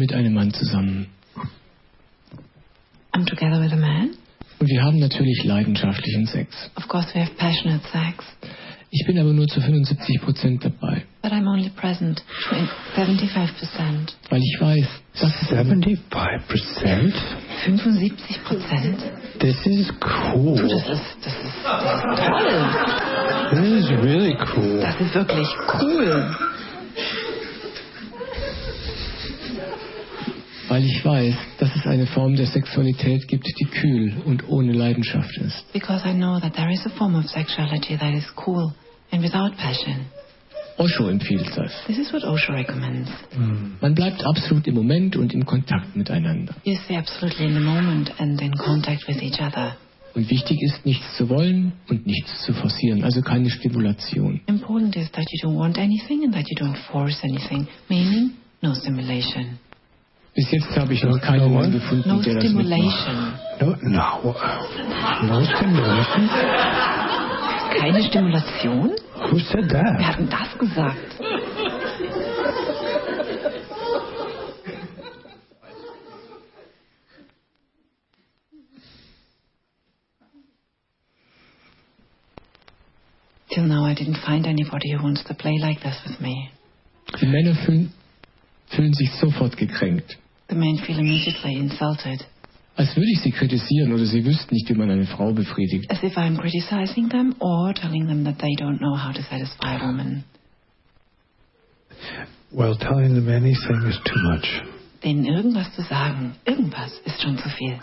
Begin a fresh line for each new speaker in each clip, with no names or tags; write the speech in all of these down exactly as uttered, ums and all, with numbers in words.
mit einem Mann zusammen.
I'm together with a man.
Und wir haben natürlich leidenschaftlichen Sex.
Of course we have passionate sex.
Ich bin aber nur zu fünfundsiebzig Prozent dabei.
But I'm only present to seventy-five percent.
Weil ich weiß, das ist
seventy-five percent?
fünfundsiebzig Prozent?
This is cool.
Du, das ist, das ist, das ist toll.
This is really cool.
Das ist wirklich cool.
Weil ich weiß, dass es eine Form der Sexualität gibt, die kühl und ohne Leidenschaft ist.
Because I know that there is a form of sexuality that is cool and without passion.
Osho empfiehlt das.
This is what Osho recommends.
Mm. Man bleibt absolut im Moment und in Kontakt miteinander.
You stay absolutely in the moment and in contact with each other.
Und wichtig ist, nichts zu wollen und nichts zu forcieren, also keine Stimulation.
Important is that you don't want anything and that you don't force anything, meaning no stimulation.
Bis jetzt habe ich noch keinen Mann gefunden,
no
der das
stimulation.
No, no, no stimulation.
Keine Stimulation?
Who said that?
Wer hat denn das gesagt? Till now I didn't find anybody who wants to play like this with me.
Die Männer fühlen, fühlen sich sofort gekränkt.
The men feel immediately insulted.
Als würde ich sie kritisieren oder sie wüssten nicht, wie man eine Frau befriedigt.
As if I'm criticizing them or telling them that they don't know how to satisfy a woman.
Well, telling them anything is too much.
Denen irgendwas zu sagen, irgendwas ist schon zu viel.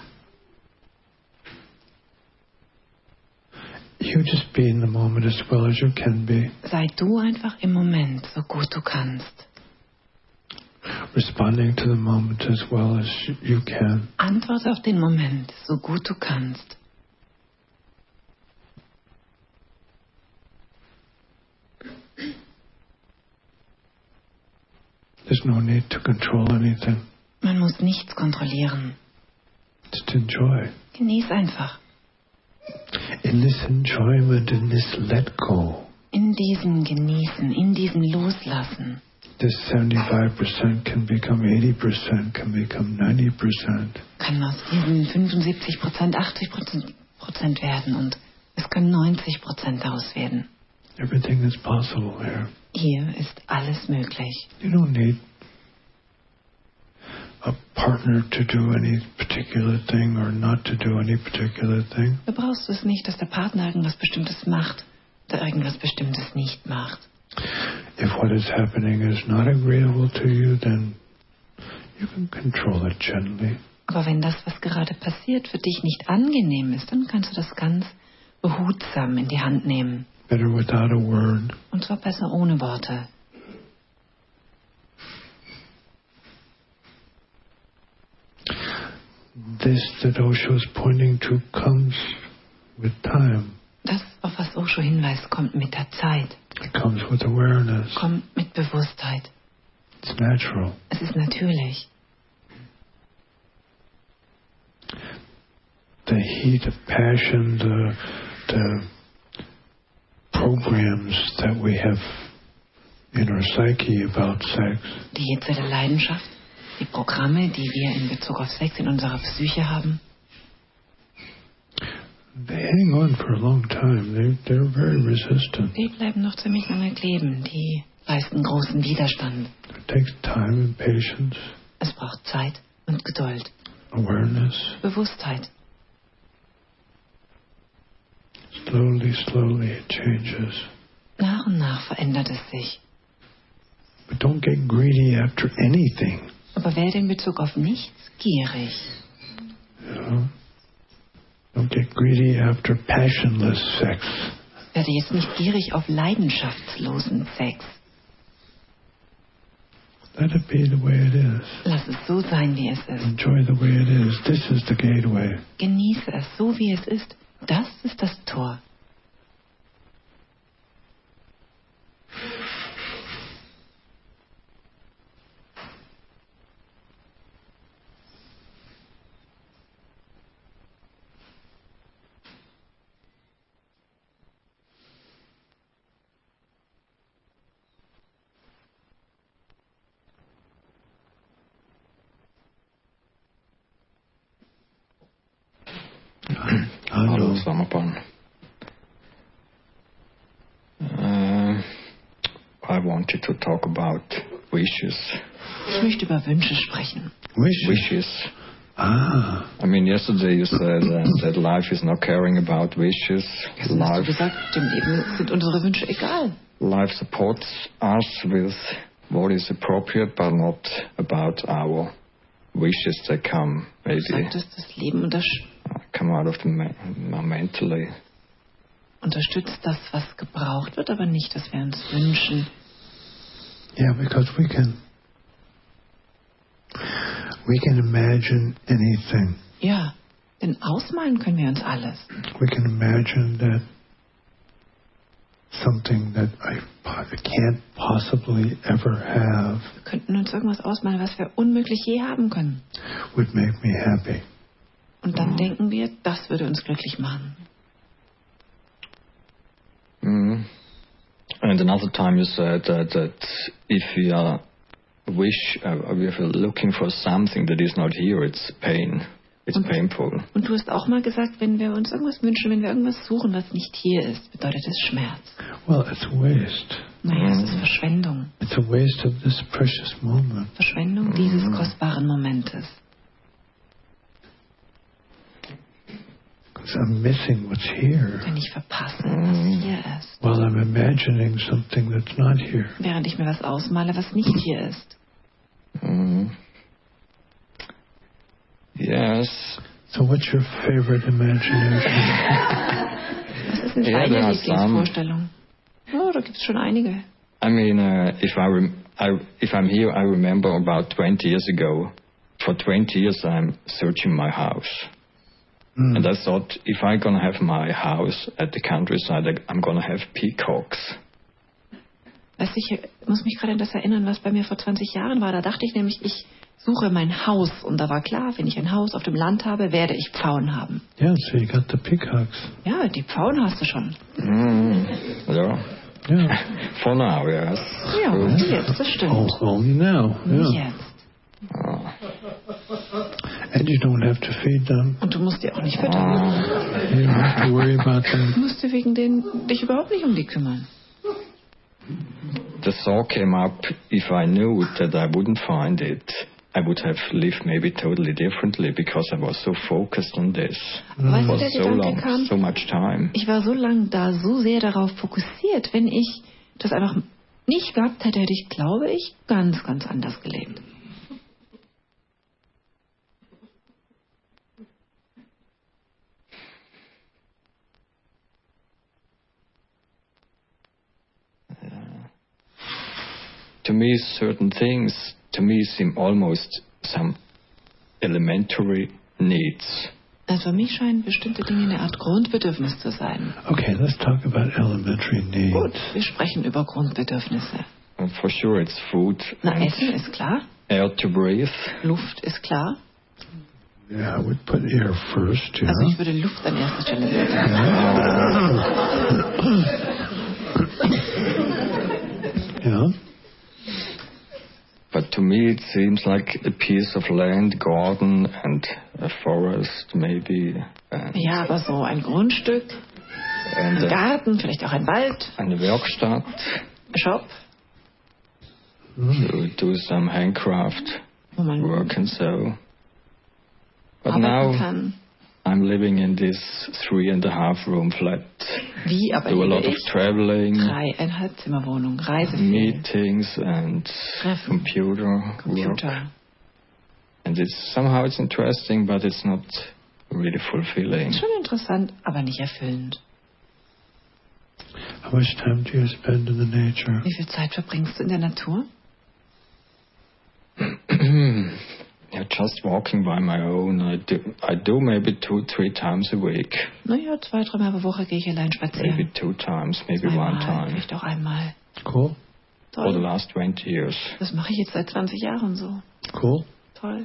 You just be in the moment as well as you can be.
Sei du einfach im Moment, so gut du kannst.
Responding to the moment as well as you can.
Antworte auf den Moment, so gut du kannst.
There's no need to control anything.
Man muss nichts kontrollieren.
Just enjoy.
Genieß einfach.
In this enjoyment, in this let go.
In diesem Genießen, in diesem Loslassen.
This seventy-five percent can become eighty percent, can become ninety percent.
Kann aus diesen fünfundsiebzig Prozent achtzig Prozent werden und es können neunzig Prozent daraus werden.
Everything is possible here.
Hier ist alles möglich.
You don't need a partner to do any particular thing or not to do any particular thing.
Du brauchst es nicht, dass der Partner irgendwas Bestimmtes macht oder irgendwas Bestimmtes nicht macht.
If what is happening is not agreeable to you, then you can control it gently.
Aber wenn das, was gerade passiert, für dich nicht angenehm ist, dann kannst du das ganz behutsam in die Hand nehmen.
Better without a word.
Und zwar besser ohne Worte.
This that Osho is pointing to comes with time.
Das, auf was Osho hinweist, kommt mit der Zeit.
It comes with awareness.
Kommt mit Bewusstheit.
It's natural.
Es ist natürlich.
The heat of passion, the, the programs that we have in our psyche about sex.
Die Hitze der Leidenschaft, die Programme, die wir in Bezug auf Sex in unserer Psyche haben.
They hang on for a long time. They, they're very resistant.
Die bleiben noch ziemlich lange kleben. Die leisten großen Widerstand.
It takes time and patience.
Es braucht Zeit und Geduld.
Awareness.
Bewusstheit.
Slowly, slowly it changes.
Nach und nach verändert es sich.
But don't get greedy after anything.
Aber werde in Bezug auf nichts gierig.
You know? Don't get greedy after passionless sex.
Werde jetzt nicht gierig auf leidenschaftslosen Sex.
Let it be the way it is.
Lass es so sein, wie es ist.
Enjoy the way it is. This is the gateway.
Genieße es so, wie es ist. Das ist das Tor.
Samapan. Uh, I wanted to talk about wishes.
Ich möchte über Wünsche sprechen.
Wishes.
Wishes.
Ah.
I mean, yesterday you said uh, that life is not caring about wishes.
Gestern hast du
Life,
gesagt, dem Leben sind unsere Wünsche egal.
life supports us with what is appropriate, but not about our wishes that come
Du
maybe
sagtest, das Leben unters
uh, come out of the me- mentally.
unterstützt das, was gebraucht wird, aber nicht, was wir uns wünschen.
Yeah, because we can we can imagine anything.
Ja, denn ausmalen können wir uns alles.
We can imagine that something that I po- can't possibly ever have
Wir könnten uns irgendwas ausmalen, was wir unmöglich je haben können.
would make me happy.
Und dann denken wir, das würde uns glücklich machen.
Mm. And another time you said that, that if we are wish, uh, if we're looking for something that is not here, it's pain. It's
Und-
painful.
Und du hast auch mal gesagt, wenn wir uns irgendwas wünschen, wenn wir irgendwas suchen, was nicht hier ist, bedeutet es Schmerz.
Well, it's waste.
Naja, es ist Verschwendung.
It's a waste of this precious moment.
Verschwendung dieses kostbaren Momentes.
Because I'm missing what's here.
Wenn ich verpasse, was hier ist.
While I'm imagining something that's not here.
Während ich mir was ausmale, was nicht hier ist.
Mm. Yes.
So what's your favorite imagination?
Was ist denn
Ja,
deine
da hast du
Lieblingsvorstellung? Oh, da gibt es schon einige.
I mean, uh, if I, rem- I if I'm here, I remember about twenty years ago. For twenty years, I'm searching my house,
Mm.
and I thought if I'm gonna have my house at the countryside, I- I'm gonna have peacocks.
Weißt du, ich muss mich gerade an das erinnern, was bei mir vor zwanzig Jahren war. Da dachte ich nämlich, ich suche mein Haus. Und da war klar, wenn ich ein Haus auf dem Land habe, werde ich Pfauen haben.
Yeah, so you got the peacocks.
Ja, die Pfauen hast du schon.
Mm. Yeah.
Yeah.
For now, yes.
Ja,
Good.
jetzt, das stimmt.
Oh, only now.
Nicht
Yeah.
jetzt.
And you don't have to feed them.
Und du musst die auch nicht füttern.
You don't have to worry about
Du
them.
musst dir wegen denen dich überhaupt nicht um die kümmern.
The thought came up, if I knew that I wouldn't find it, I would have lived maybe totally differently because I was so focused on this.
Weißt du,
For
der
so
Gedanke
long,
kam,
so much time.
ich war so lange da, so sehr darauf fokussiert. Wenn ich das einfach nicht gehabt hätte, hätte ich, glaube ich, ganz, ganz anders gelebt.
To me, certain things, to me, seem almost some elementary needs.
Also für mich scheinen bestimmte Dinge eine Art Grundbedürfnis zu sein.
Okay, let's talk about elementary needs.
Gut, wir sprechen über Grundbedürfnisse.
And for sure, it's food,
Na,
and
Essen ist klar,
air to breathe,
Luft ist klar.
Yeah, I would put air first, yeah.
Also ich würde Luft an erster Stelle setzen.
Yeah.
but to me, it seems like a piece of land, garden, and a forest, maybe, and,
Ja, aber so ein Grundstück,
and,
ein
a,
Garten, vielleicht auch ein Wald,
and a Werkstatt
Shop,
to do some handcraft
wo man
work and so. But
arbeiten
now
kann.
I'm living in this three and a half room flat.
Wie aber
Do a
liebe
lot of
ich?
traveling,
Dreieinhalb Zimmerwohnung, Reisefee,
meetings, and
Treffen,
computer work.
Computer.
And it's somehow it's interesting, but it's not really fulfilling.
Schon interessant, aber nicht erfüllend.
How much time do you spend in the nature?
Wie viel Zeit verbringst du in der Natur?
Yeah, just walking by my own. I do, I do maybe two, three times a week.
Naja, zwei, dreimal pro Woche gehe ich allein
Maybe
spazieren.
two times, maybe one
Zweimal,
time.
vielleicht auch einmal.
Cool.
For the
Toll.
last twenty years.
Das mache ich jetzt seit zwanzig Jahren so.
Cool.
Toll.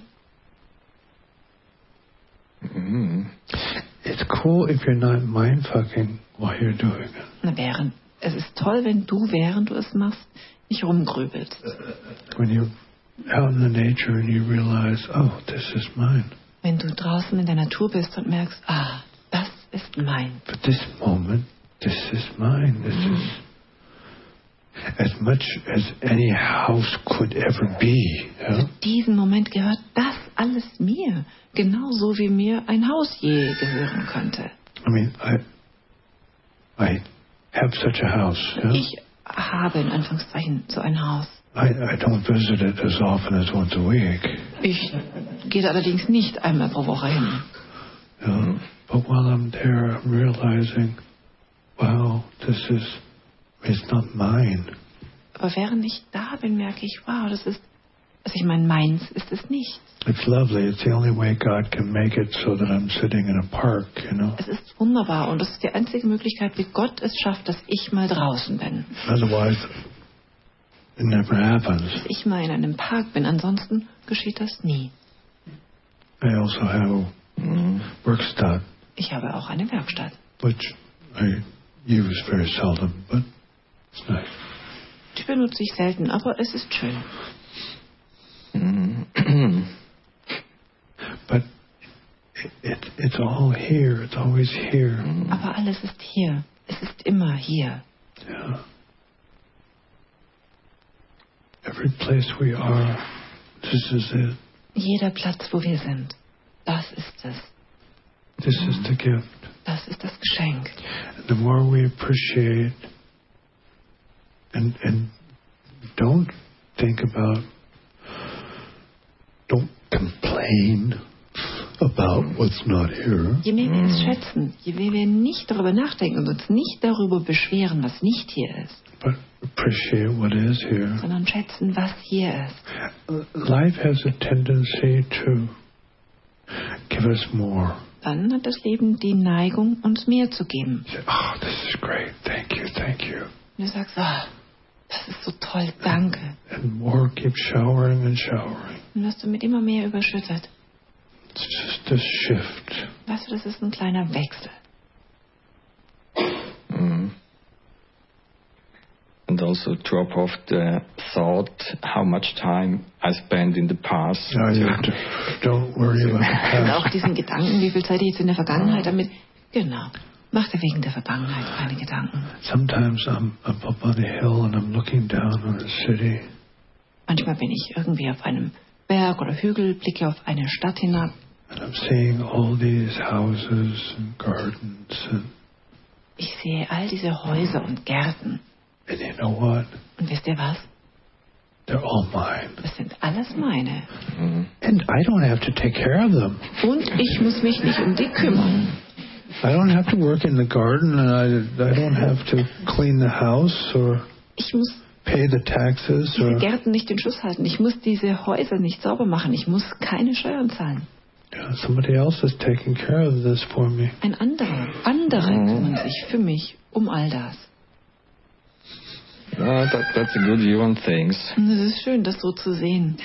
Mm.
It's cool if you're not mind fucking while you're doing it.
Na, während, es ist toll, wenn du, während du es machst, nicht rumgrübelst.
When you're out in the nature and you realize, oh, this is mine.
Wenn du draußen in der Natur bist und merkst, ah, das ist mein.
For this moment, this is mine. This mm. is as much as any house could ever be. Yeah?
Für diesen Moment gehört das alles mir. Genauso wie mir ein Haus je gehören könnte.
I mean, I, I have such a house. Yeah?
Ich habe in Anführungszeichen so ein Haus.
I, I don't visit it as often as once a week.
Ich gehe allerdings nicht einmal pro Woche hin.
Yeah? But while I'm there, I'm realizing, wow, this is, it's not mine.
Aber während ich da bin, merke ich, wow, das ist, also ich meine, meins ist es nicht.
It's lovely. It's the only way God can make it so that I'm sitting in a park, you know.
Es ist wunderbar und das ist die einzige Möglichkeit, wie Gott es schafft, dass ich mal draußen bin.
Otherwise, it never happens.
Dass ich mal in einem Park bin, ansonsten geschieht das nie.
I also have a workstatt.
Ich habe auch eine Werkstatt.
Which I use very seldom, but it's nice.
Die benutze ich selten, aber es ist schön.
But it, it, it's all here. It's always here.
Aber alles ist hier. Es ist immer hier.
Yeah. Every place we are, this is it.
Jeder Platz, wo wir sind, das ist es.
This is the gift.
Das ist das Geschenk.
And the more we appreciate and and don't think about, don't complain about what's not here.
Je mehr wir es schätzen, je mehr wir nicht darüber nachdenken und uns nicht darüber beschweren, was nicht hier ist,
But appreciate what is here.
sondern schätzen, was hier ist.
Life has a tendency to give us more.
Dann hat das Leben die Neigung, uns mehr zu geben.
You say, oh, this is great. Thank you, thank you.
Und du sagst, ah, das ist so toll, danke.
And more keeps showering and showering.
Und wirst du mit immer mehr überschüttet.
It's just a shift.
Weißt du, das ist ein kleiner Wechsel.
Mm. And also drop off the thought how much time I spent in the past.
No, you have to, don't worry about the
Und auch
past.
diesen Gedanken, wie viel Zeit ich jetzt in der Vergangenheit damit... Genau. Mach dir wegen der Vergangenheit keine Gedanken.
Sometimes I'm up, up on a hill and I'm looking down on a city.
Manchmal bin ich irgendwie auf einem Berg oder Hügel, blicke auf eine Stadt hinab.
And I'm seeing all these houses and gardens. And,
Ich sehe all diese Häuser und Gärten.
and you know what?
Und wisst ihr was?
They're all mine.
Das sind alles meine.
Mm.
And I don't have to take care of them.
Und ich muss mich nicht um die kümmern.
I don't have to work in the garden, and I, I don't have to clean the house or
Ich muss
pay the taxes.
diese
Or,
Gärten nicht in Schuss halten. Ich muss diese Häuser nicht sauber machen. Ich muss keine Steuern zahlen.
yeah, somebody else is taking care of this for me.
Ein anderer, andere kümmern sich für mich um all das.
Uh, that, that's a good view on things.
Und es ist schön, das so zu sehen.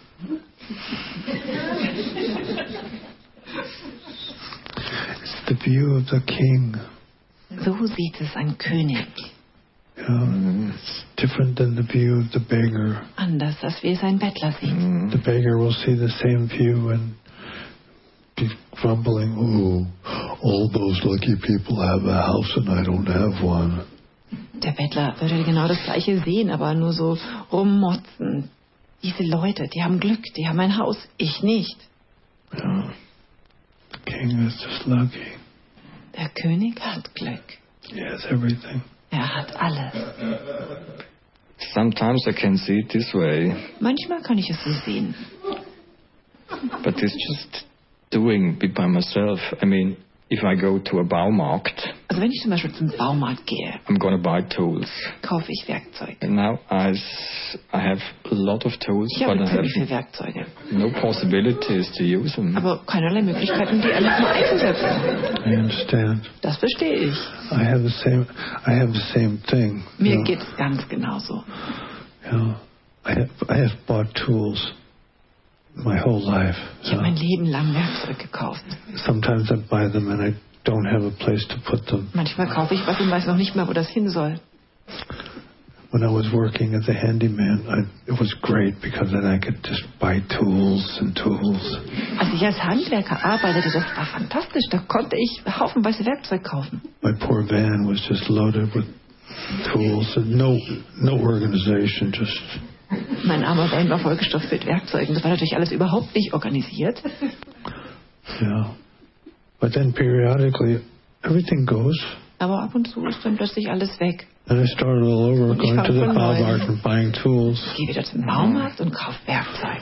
It's the view of the king.
So sieht es ein König.
You know, it's different than the view of the beggar.
Anders, als wie es ein Bettler sieht.
The beggar will see the same view and be grumbling, oh, all those lucky people have a house and I don't have one.
Der Bettler würde genau das Gleiche sehen, aber nur so rummotzen. Diese Leute, die haben Glück, die haben ein Haus, ich nicht.
Yeah. The king is just lucky.
Der König hat Glück.
He has everything.
Er hat alles.
Sometimes I can see it this way,
Manchmal kann ich es so sehen.
but it's just doing it by myself. I mean, if I go to a Baumarkt,
Also wenn ich zum Beispiel zum Baumarkt gehe,
I'm gonna buy tools.
kaufe ich Werkzeug.
And now I, s- I have a lot of tools,
Ich habe
but I
ziemlich viele
have
Werkzeuge,
no possibilities to use them.
aber keinerlei Möglichkeiten, die einfach mal einzusetzen.
I understand.
Das verstehe ich.
I have the same. I have the same thing.
Mir
you know.
geht es ganz genauso.
Yeah. I have. I have bought tools my whole life.
Ich habe mein Leben lang Werkzeug gekauft.
Sometimes I buy them and I don't have a place to put them.
Manchmal kaufe ich was und weiß noch nicht mal, wo das hin soll.
when I was working as a handyman, I, it was great because then I could just buy tools and tools.
Als ich als Handwerker arbeitete, das war fantastisch. Da konnte ich haufenweise Werkzeug kaufen.
My poor van was just loaded with tools and no, no organization, just...
Mein armer Van war vollgestopft mit Werkzeugen. Das war natürlich alles überhaupt nicht organisiert.
Yeah. But then periodically, everything goes.
Aber ab und zu ist dann plötzlich alles weg.
And I started all over,
Und ich
going to the
fang von neuem.
Baumarkt and buying tools.
Ich gehe wieder zum Baumarkt und kaufe Werkzeug.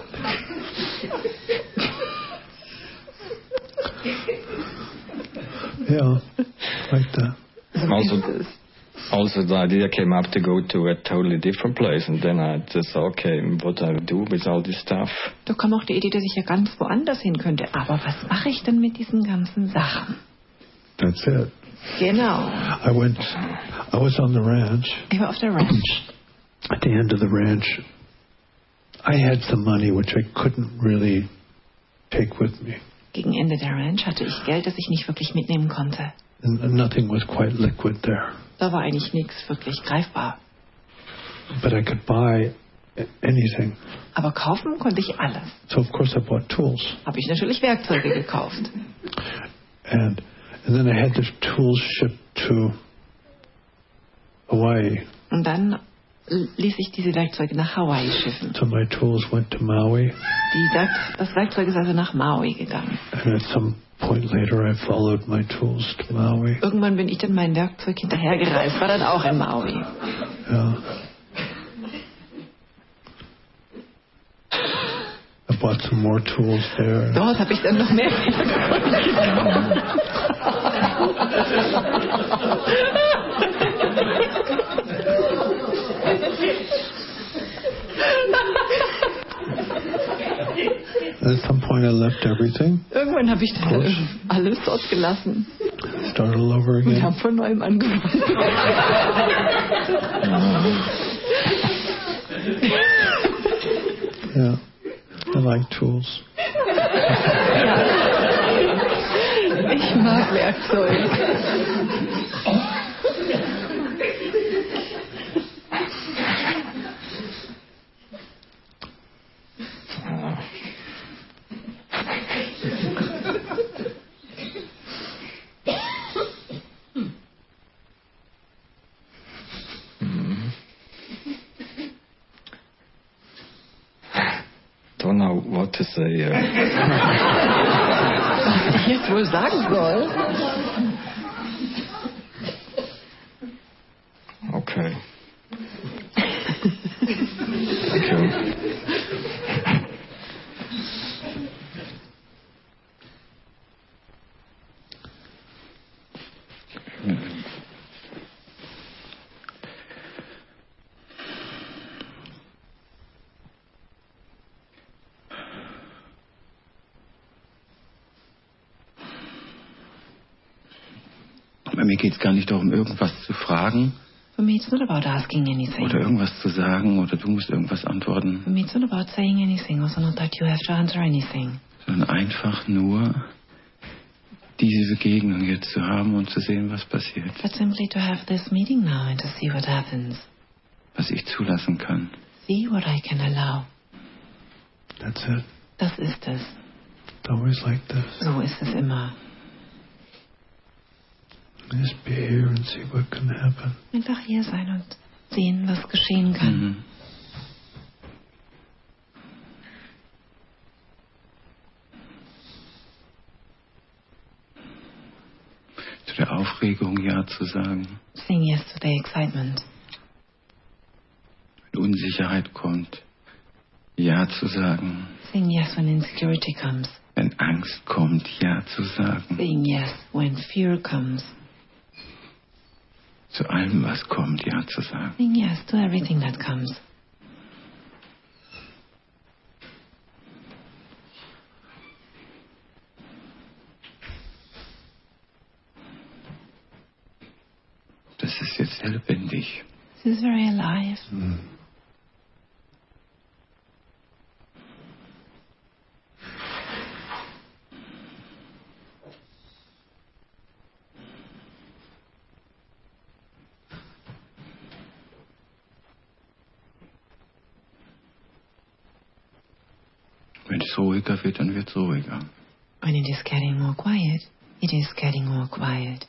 Yeah, like that.
Also, also the idea came up to go to a totally different place, and then I just thought, okay, what do I do with all this stuff?
Da kam auch die Idee, dass ich ja ganz woanders hin könnte. Aber was mache ich denn mit diesen ganzen Sachen?
That's it.
Genau.
I went, I was on the ranch.
Ich war auf der Ranch.
At the end of the ranch, I had some money which I couldn't really take with me.
Gegen Ende der Ranch hatte ich Geld, das ich nicht wirklich mitnehmen konnte.
And nothing was quite liquid there.
Da war eigentlich nichts wirklich greifbar.
But I could buy anything.
Aber kaufen konnte ich alles.
So of course I bought tools.
Habe ich natürlich Werkzeuge gekauft.
And and then I had the tools shipped to Hawaii.
Und dann ließ ich diese Werkzeuge nach Hawaii schiffen.
So my tools went to Maui.
Die Werk das Werkzeug ist also nach Maui gegangen.
And at some point later I followed my tools to Maui.
Irgendwann bin ich dann mein Werkzeug hinterhergereist, war dann auch in Maui.
Yeah. I bought some more tools there.
Dort habe ich dann noch mehr
At some point I left everything.
Irgendwann habe ich dann alles dort gelassen.
Started all over
Und
again.
habe von neuem angefangen.
Yeah. I like tools.
Ich mag Werkzeug.
Don't know what to say. Uh,
Was ich jetzt wohl sagen soll?
okay. Thank you.
Bei mir geht es gar nicht darum, irgendwas zu fragen
For me, it's not about asking anything.
oder irgendwas zu sagen oder du musst irgendwas antworten,
For me, it's not about saying anything. Also not that you have to answer anything.
sondern einfach nur diese Begegnung jetzt zu haben und zu sehen, was passiert,
But simply to have this meeting now and to see what happens.
was ich zulassen kann.
See what I can allow.
That's it.
Das ist es.
It's always like this.
So ist es immer.
Just be here and see what can happen.
Einfach hier sein und sehen, was geschehen kann.
Mhm. Zu der Aufregung Ja zu sagen.
Saying yes to the excitement.
Wenn Unsicherheit kommt, Ja zu sagen.
Saying yes when insecurity comes.
Wenn Angst kommt, Ja zu sagen.
Saying yes when fear comes.
Zu allem, was kommt, Ja zu sagen.
Saying yes to everything that comes.
Das ist jetzt sehr lebendig.
This is very alive.
Mm.
Wenn es ruhiger wird, dann wird es ruhiger.
When it is getting more quiet, it is getting more quiet.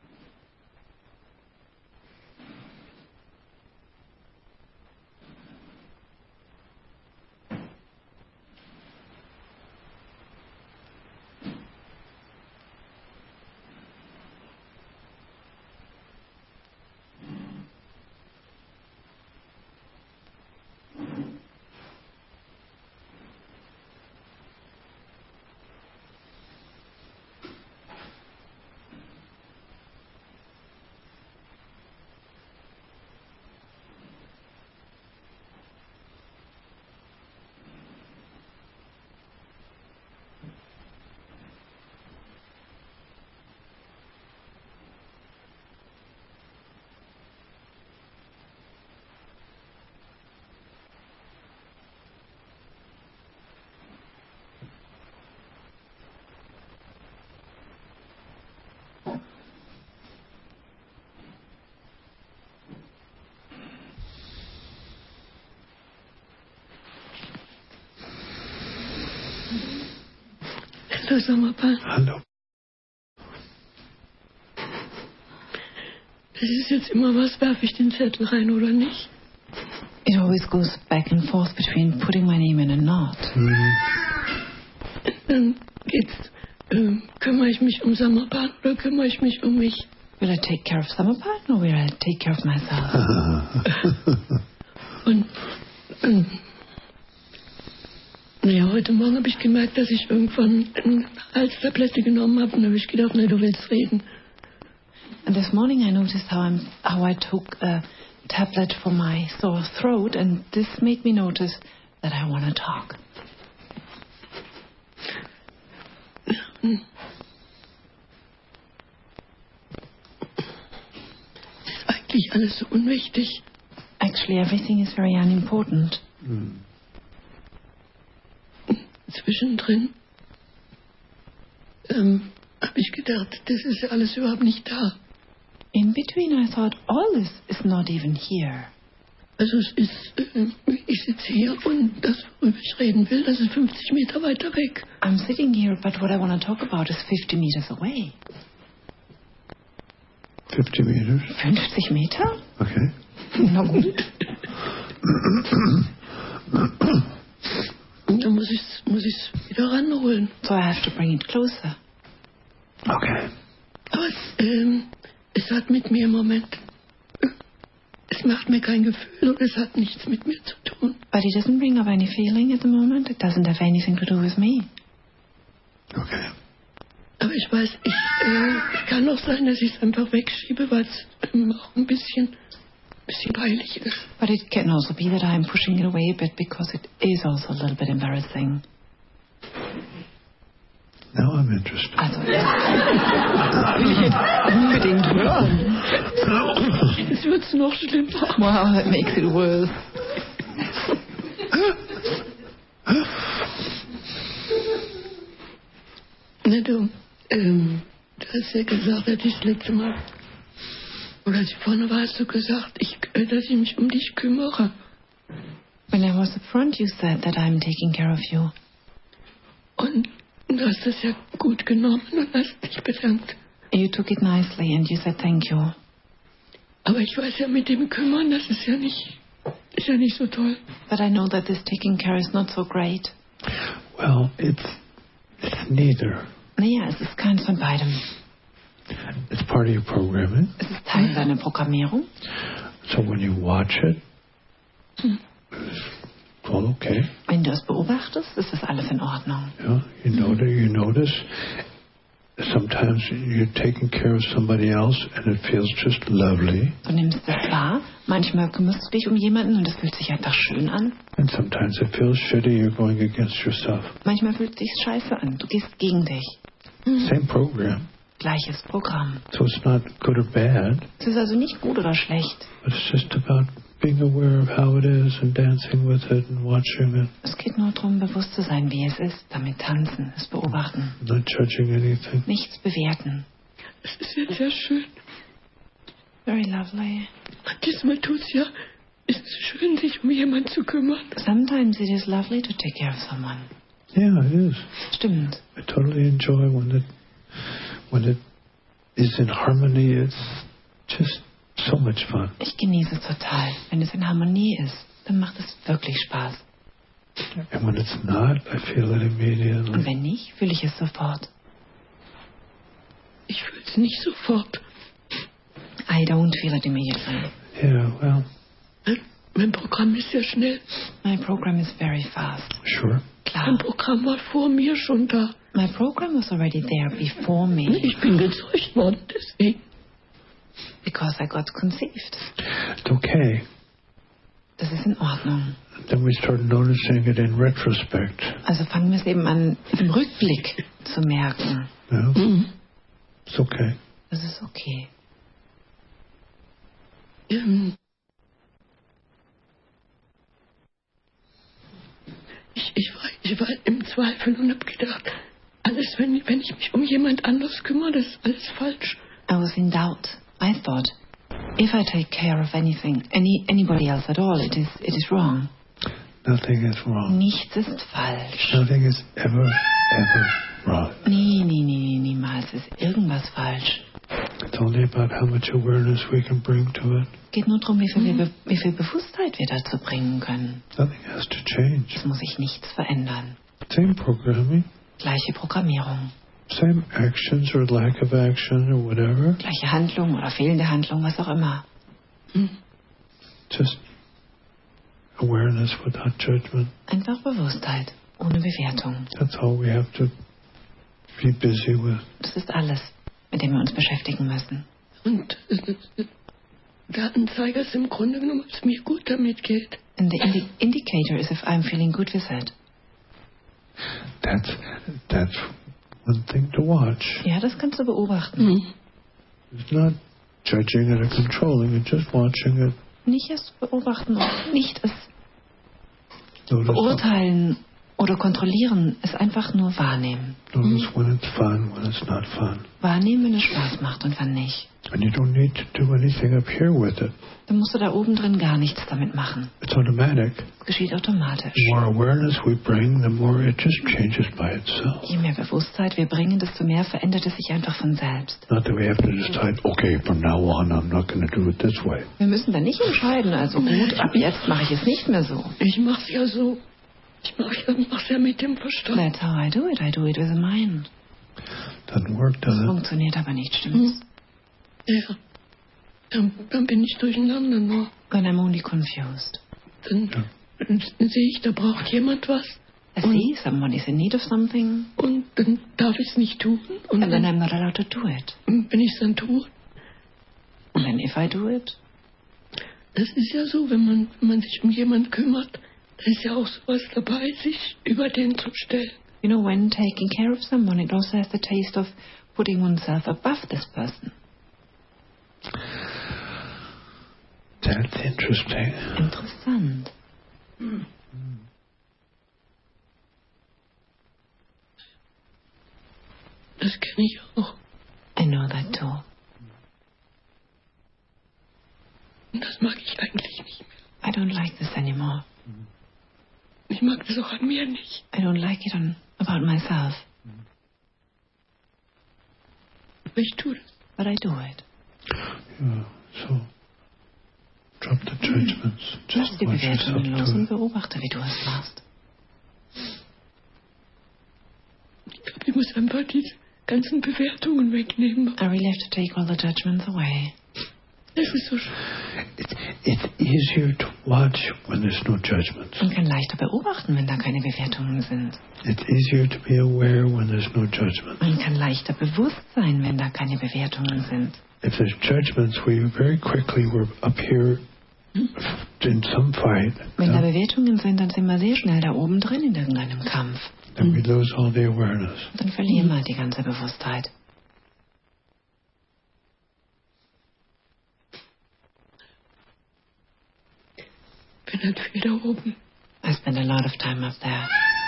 Hallo Sommerpan.
Hallo.
Das ist jetzt immer was, werfe ich den Zettel rein oder nicht?
It always goes back and forth between putting my name in and not.
Mhm.
Dann geht's, ähm, kümmere ich mich um Sommerpan oder kümmere ich mich um mich?
Will I take care of Sommerpan or will I take care of myself?
Und, ähm, naja, heute Morgen habe ich gemerkt, dass ich irgendwann eine Halstablette genommen habe und habe ich gedacht, na, du willst reden.
And this morning I noticed how, I'm, how I took a tablet for my sore throat, and this made me notice that I want to talk.
Ist eigentlich alles so unwichtig.
Actually, everything is very unimportant.
Mhm.
Zwischendrin ähm, habe ich gedacht, das ist ja alles überhaupt nicht da.
In between, I thought, all this is not even here.
Also es ist, äh, ich sitze hier und das, worüber ich reden will, das ist fünfzig Meter weiter weg.
I'm sitting here, but what I want to talk about is fifty meters away.
fifty meters.
fünfzig Meter?
Okay.
Na gut.
Und dann muss ich es muss ich's wieder ranholen.
So I have to bring it closer.
Okay.
Aber es, ähm, es hat mit mir im Moment, es macht mir kein Gefühl und es hat nichts mit mir zu tun.
But it doesn't bring up any feeling at the moment. It doesn't have anything to do with me.
Okay.
Aber ich weiß, ich, äh, es kann auch sein, dass ich es einfach wegschiebe, weil es ähm, auch ein bisschen, bisschen peinlich ist.
But it can also be that I'm pushing it away a bit because it is also a little bit embarrassing.
Now I'm interested.
Also, das will ich jetzt unbedingt hören.
Jetzt wird es noch schlimmer.
Wow, that makes it worse.
Na du, ähm, du hast ja gesagt, dass ich das letzte Mal, oder als ich vorne war, hast du gesagt, ich, äh, dass ich mich um dich kümmere.
When I was up front, you said that I'm taking care of you.
Und du hast das ja gut genommen und hast dich bedankt.
You took it nicely and you said thank you.
Aber ich weiß ja, mit dem Kümmern, das ist ja nicht, ist ja nicht so toll.
But I know that this taking care is not so great.
Well, it's it's neither.
Naja, es ist keins von beidem.
It's part of your programming.
Es ist Teil deiner Programmierung.
So when you watch it,
Hm.
it's all okay.
Wenn du es beobachtest, ist das alles in Ordnung.
Yeah, you notice. You notice. Sometimes you're taking care of somebody else, and it feels just lovely.
Du nimmst es wahr. Manchmal kümmerst du dich um jemanden und es fühlt sich einfach schön an.
And sometimes it feels shitty. You're going against yourself.
Manchmal fühlt es sich scheiße an. Du gehst gegen dich.
Same program.
Gleiches Programm.
So it's not good or bad,
Es ist also nicht gut oder schlecht.
but it's just about being aware of how it is and dancing with it and watching it,
Es geht nur darum, bewusst zu sein, wie es ist, damit tanzen, es beobachten,
not judging anything.
nichts bewerten.
Das ist jetzt sehr schön.
Very lovely.
Und diesmal tut's ja, ist es schön, sich um jemanden zu kümmern.
Sometimes it is lovely to take care of someone.
Yeah, it is.
Stimmt.
I totally enjoy when it when it is in harmony. It's just so much fun.
Ich genieße es total. Wenn es in Harmonie ist, dann macht es wirklich Spaß.
And when it's not, I feel it
Und
immediately.
wenn nicht, fühle ich es sofort.
Ich fühle es nicht sofort.
I don't feel it immediately.
Yeah, well,
Mein Programm ist sehr schnell.
My program is very fast.
sure.
Klar.
Mein Programm war vor mir schon da.
My program was already there before me
Ich bin gezeugt worden, deswegen.
because I got conceived.
It's okay.
Das ist in Ordnung.
Then we start noticing it in retrospect.
Also fangen wir es eben an, im Rückblick zu merken.
Yeah,
Mhm.
it's okay.
Das ist okay.
Ähm, ich, ich, war, ich war im Zweifel und habe gedacht, alles, wenn, wenn ich mich um jemand anders kümmere, das ist alles falsch.
I was in doubt. I thought, if I take care of anything, any anybody else at all, it is it is wrong.
Nothing is wrong.
Nichts ist falsch.
Nothing is ever, ever wrong.
Nie, nie, nie, nie, niemals ist irgendwas falsch.
It's only about how much awareness we can bring to it.
Geht nur darum, wie viel, Be wie viel Bewusstheit wir dazu bringen können.
Nothing has to change.
Es muss sich nichts verändern.
Same programming,
Gleiche Programmierung,
same actions or lack of action or whatever.
gleiche Handlung oder fehlende Handlung, was auch immer.
Just awareness without judgment.
Einfach Bewusstheit, ohne Bewertung.
That's all we have to be busy with.
Das ist alles, mit dem wir uns beschäftigen müssen.
Und äh, äh, der Anzeiger ist im Grunde genommen, ob es mir gut damit geht.
And the indi indicator is if I'm feeling good with it.
That's that's one thing to watch.
Ja, das kannst du beobachten.
Mhm.
It's not judging it or controlling it, just watching it.
Nicht es beobachten und nicht es
Notice,
beurteilen oder kontrollieren, es einfach nur wahrnehmen.
notice when it's fun, when it's not fun.
Wahrnehmen, wenn es Spaß macht und wann nicht.
And you don't need to do anything up here with it.
Dann musst du da oben drin gar nichts damit machen.
It's automatic.
Es geschieht automatisch.
The more awareness we bring, the more it just changes by itself.
Je mehr Bewusstheit wir bringen, desto mehr verändert es sich einfach von selbst.
Not that we have to decide, okay, from now on, I'm not going to do it this way.
Wir müssen da nicht entscheiden, also gut, ab jetzt mache ich es nicht mehr so.
Ich mache es ja so. Ich mache ja, mach's ja mit dem Verstand.
That's how I do it. I do it with the mind.
Doesn't work, does it?
Funktioniert aber nicht, stimmt's?
Ja. Dann, dann bin ich durcheinander nur.
When I'm only confused.
Dann,
Ja.
dann sehe ich, da braucht jemand was.
I see someone is in need of something,
Und dann darf ich es nicht tun. Und
and then
dann,
I'm not allowed to do it.
wenn ich es dann tue,
And then if I do it,
das ist ja so, wenn man, wenn man sich um jemanden kümmert, da ist ja auch sowas dabei, sich über den zu stellen.
you know, when taking care of someone, it also has the taste of putting oneself above this person.
That's interesting.
Interessant.
Das kenne ich auch.
I know that too.
Und das mag ich eigentlich nicht mehr.
I don't like this anymore.
Ich mag das auch an mir nicht.
I don't like it on, about myself,
Aber ich tue das.
but I do it.
Yeah, so drop the judgments.
Lass
Just
die
watch yourself
Bewertungen los
do
und
it.
beobachte, wie du es machst.
Ich glaube, ich muss einfach diese ganzen Bewertungen wegnehmen.
I really have to take all the judgments away.
Das ist so schön.
It's, it's easier to watch when there's no judgments.
Man kann leichter beobachten, wenn da keine Bewertungen sind.
It's easier to be aware when there's no judgments.
Man kann leichter bewusst sein, wenn da keine Bewertungen sind.
If there's judgments, we very quickly we're up here in some fight,
Wenn da
yeah,
Bewertungen sind, dann sind wir sehr schnell da oben drin in irgendeinem Kampf.
and we lose all the awareness.
Und dann verlieren wir die ganze Bewusstheit.
Ich bin halt viel da oben.
I spend a lot of time up there.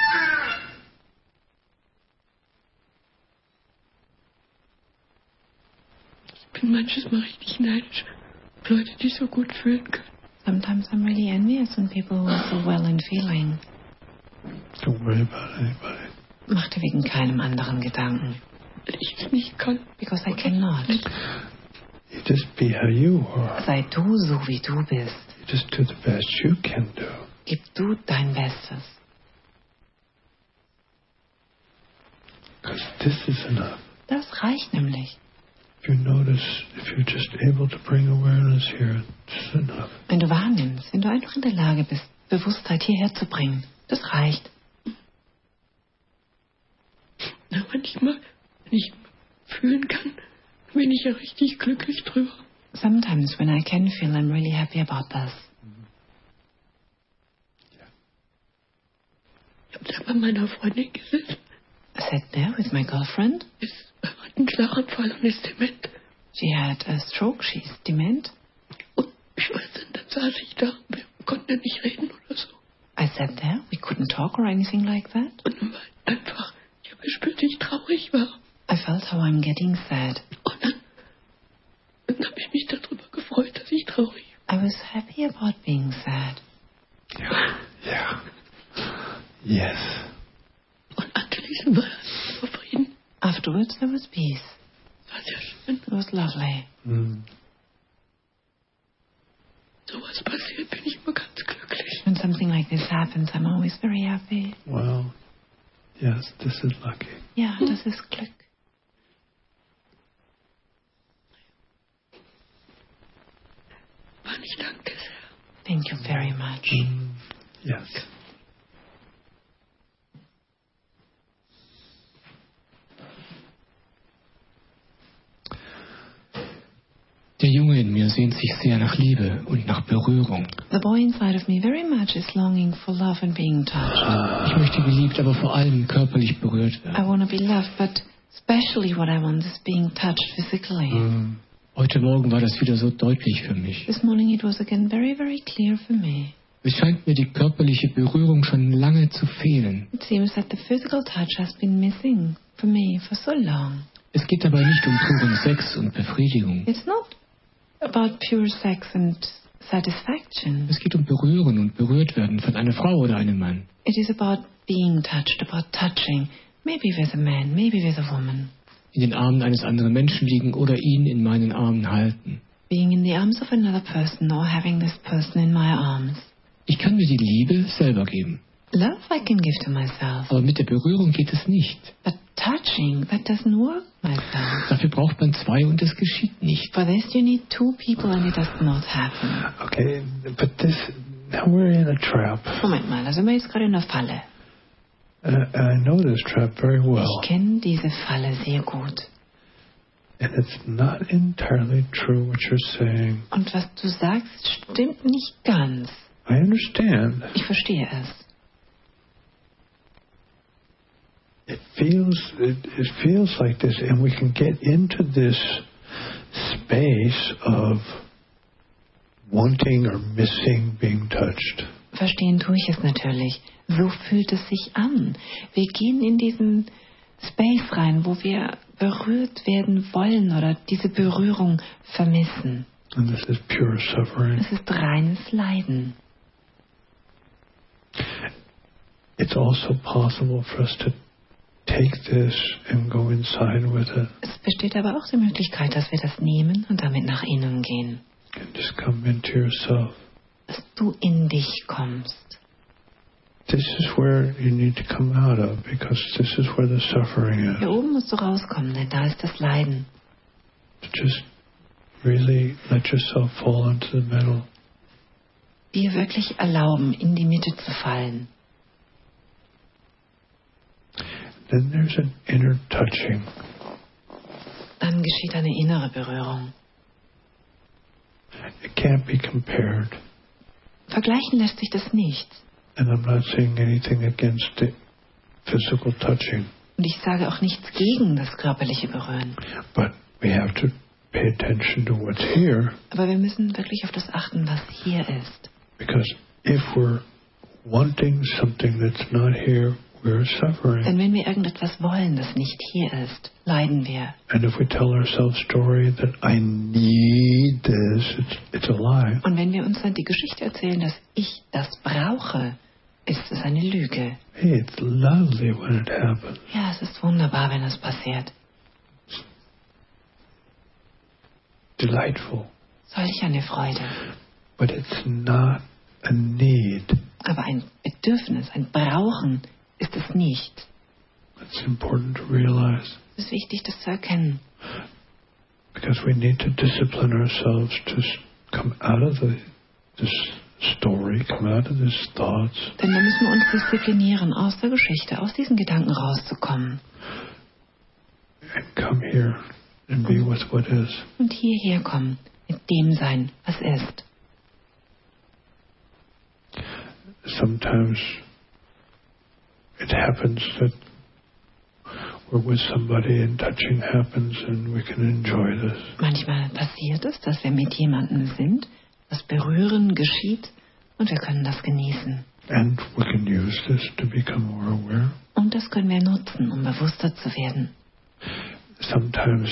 Ich bin manches Mal richtig neidisch. auf Leute, die so gut fühlen können.
Sometimes I'm really envious on people who are so well in feeling.
Don't worry about anybody.
Mach dir wegen keinem anderen Gedanken.
Weil ich es nicht kann.
Because I cannot.
You just be how you are.
Sei du so, wie du bist.
You just do the best you can do.
Gib du dein Bestes.
Because this is enough.
Das reicht nämlich.
If you notice, if you're just able to bring awareness here, it's enough.
Wenn du wahrnimmst, wenn du einfach in der Lage bist, Bewusstheit hierher zu bringen, das reicht.
Na, manchmal, wenn ich fühlen kann, bin ich ja richtig glücklich drüber.
Sometimes when I can feel, I'm really happy about this.
Ich habe da bei meiner Freundin gesessen.
I sat there with my girlfriend.
Es hat einen Schlaganfall und ist dement.
She had a stroke, she's dement.
Und ich weiß nicht, dann saß ich da, wir konnten ja nicht reden oder so.
I sat there, we couldn't talk or anything like that.
Und dann war einfach, ich habe gespürt, dass ich traurig war.
I felt how I'm getting sad.
Und dann, dann habe ich mich darüber gefreut, dass ich traurig
I was happy about being sad.
Yeah. Yeah. Yes.
war. Und anschließend war das Frieden.
Afterwards there was peace.
Das war sehr schön.
It was lovely.
Mm.
So was passiert, bin ich immer ganz glücklich.
When something like this happens, I'm always very happy.
Well, yes, this is lucky.
Ja, das ist Glück.
Mann, ich danke sehr.
Thank you very much.
Mm. Yes.
Der Junge in mir sehnt sich sehr nach Liebe und nach Berührung.
The boy inside of me very much is longing for love and being touched.
Ich möchte geliebt, aber vor allem körperlich berührt
I
werden.
want to be loved, but especially what I want is being touched physically.
Mm.
Heute Morgen war das wieder so deutlich für mich.
This morning it was again very, very clear for me.
Es scheint mir die körperliche Berührung schon lange zu fehlen.
It seems that the physical touch has been missing for me for so long.
Es geht dabei nicht um puren Sex und Befriedigung.
It's not about pure sex and satisfaction.
Es geht um Berühren und berührt werden von einer Frau oder einem Mann.
It is about being touched, about touching, maybe with a man, maybe with a woman.
In den Armen eines anderen Menschen liegen oder ihn in meinen Armen halten.
Being in the arms of another person or having this person in my arms.
Ich kann mir die Liebe selber geben.
Love I can give to myself,
Aber mit der Berührung geht es nicht.
but touching, that doesn't work myself.
Dafür braucht man zwei und es geschieht nicht.
For this you need two people and it does not happen.
Okay, but this, now we're in a trap.
Moment mal, da sind wir jetzt gerade in der Falle.
Uh, and I know this trap very well.
Ich kenne diese Falle sehr gut.
And it's not entirely true what you're saying.
Und was du sagst, stimmt nicht ganz.
I understand.
Ich verstehe es.
It feels it, it feels like this, and we can get into this space of wanting or missing being touched.
Verstehen tue ich es natürlich. So fühlt es sich an. Wir gehen in diesen Space rein, wo wir berührt werden wollen oder diese Berührung vermissen.
And this is pure suffering.
Es ist reines Leiden.
It's also possible for us to take this and go inside with it
Es besteht aber auch die Möglichkeit, dass wir das nehmen und damit nach innen gehen.
and just come into yourself.
Dass du in dich kommst.
This is where you need to come out of, because this is where the suffering
Hier
is.
oben musst du rauskommen, denn da ist das Leiden.
Just really let yourself fall into the middle.
Dir wirklich erlauben, in die Mitte zu fallen.
Then there's an inner touching.
Dann geschieht eine innere Berührung.
It can't be compared.
Vergleichen lässt sich das nicht.
And I'm not saying anything against the physical touching,
Und ich sage auch nichts gegen das körperliche Berühren.
but we have to pay attention to what's here,
Aber wir müssen wirklich auf das achten, was hier ist.
because if we're wanting something that's not here, we're suffering.
Denn wenn wir irgendetwas wollen, das nicht hier ist, leiden wir.
And if we tell ourselves story that I need this, it's, it's a lie.
Und wenn wir uns dann die Geschichte erzählen, dass ich das brauche, ist es eine Lüge.
Hey, it's lovely when it happens.
Ja, es ist wunderbar, wenn es passiert.
Delightful.
Solch eine Freude.
But it's not a need.
Aber ein Bedürfnis, ein Brauchen ist es nicht.
It's important to realize.
Es ist wichtig, das zu erkennen.
Because we need to discipline ourselves to s- come out of the, this story, come out of these thoughts.
Denn da müssen wir uns disziplinieren, aus der Geschichte, aus diesen Gedanken rauszukommen.
And come here and be with what is.
Und hierher kommen, mit dem sein, was ist.
Sometimes it happens that we're with somebody and touching happens and we can enjoy this.
Manchmal passiert es, dass wir mit jemandem sind, das Berühren geschieht und wir können das genießen.
And we can use this to become more aware.
Und das können wir nutzen, um bewusster zu werden.
Sometimes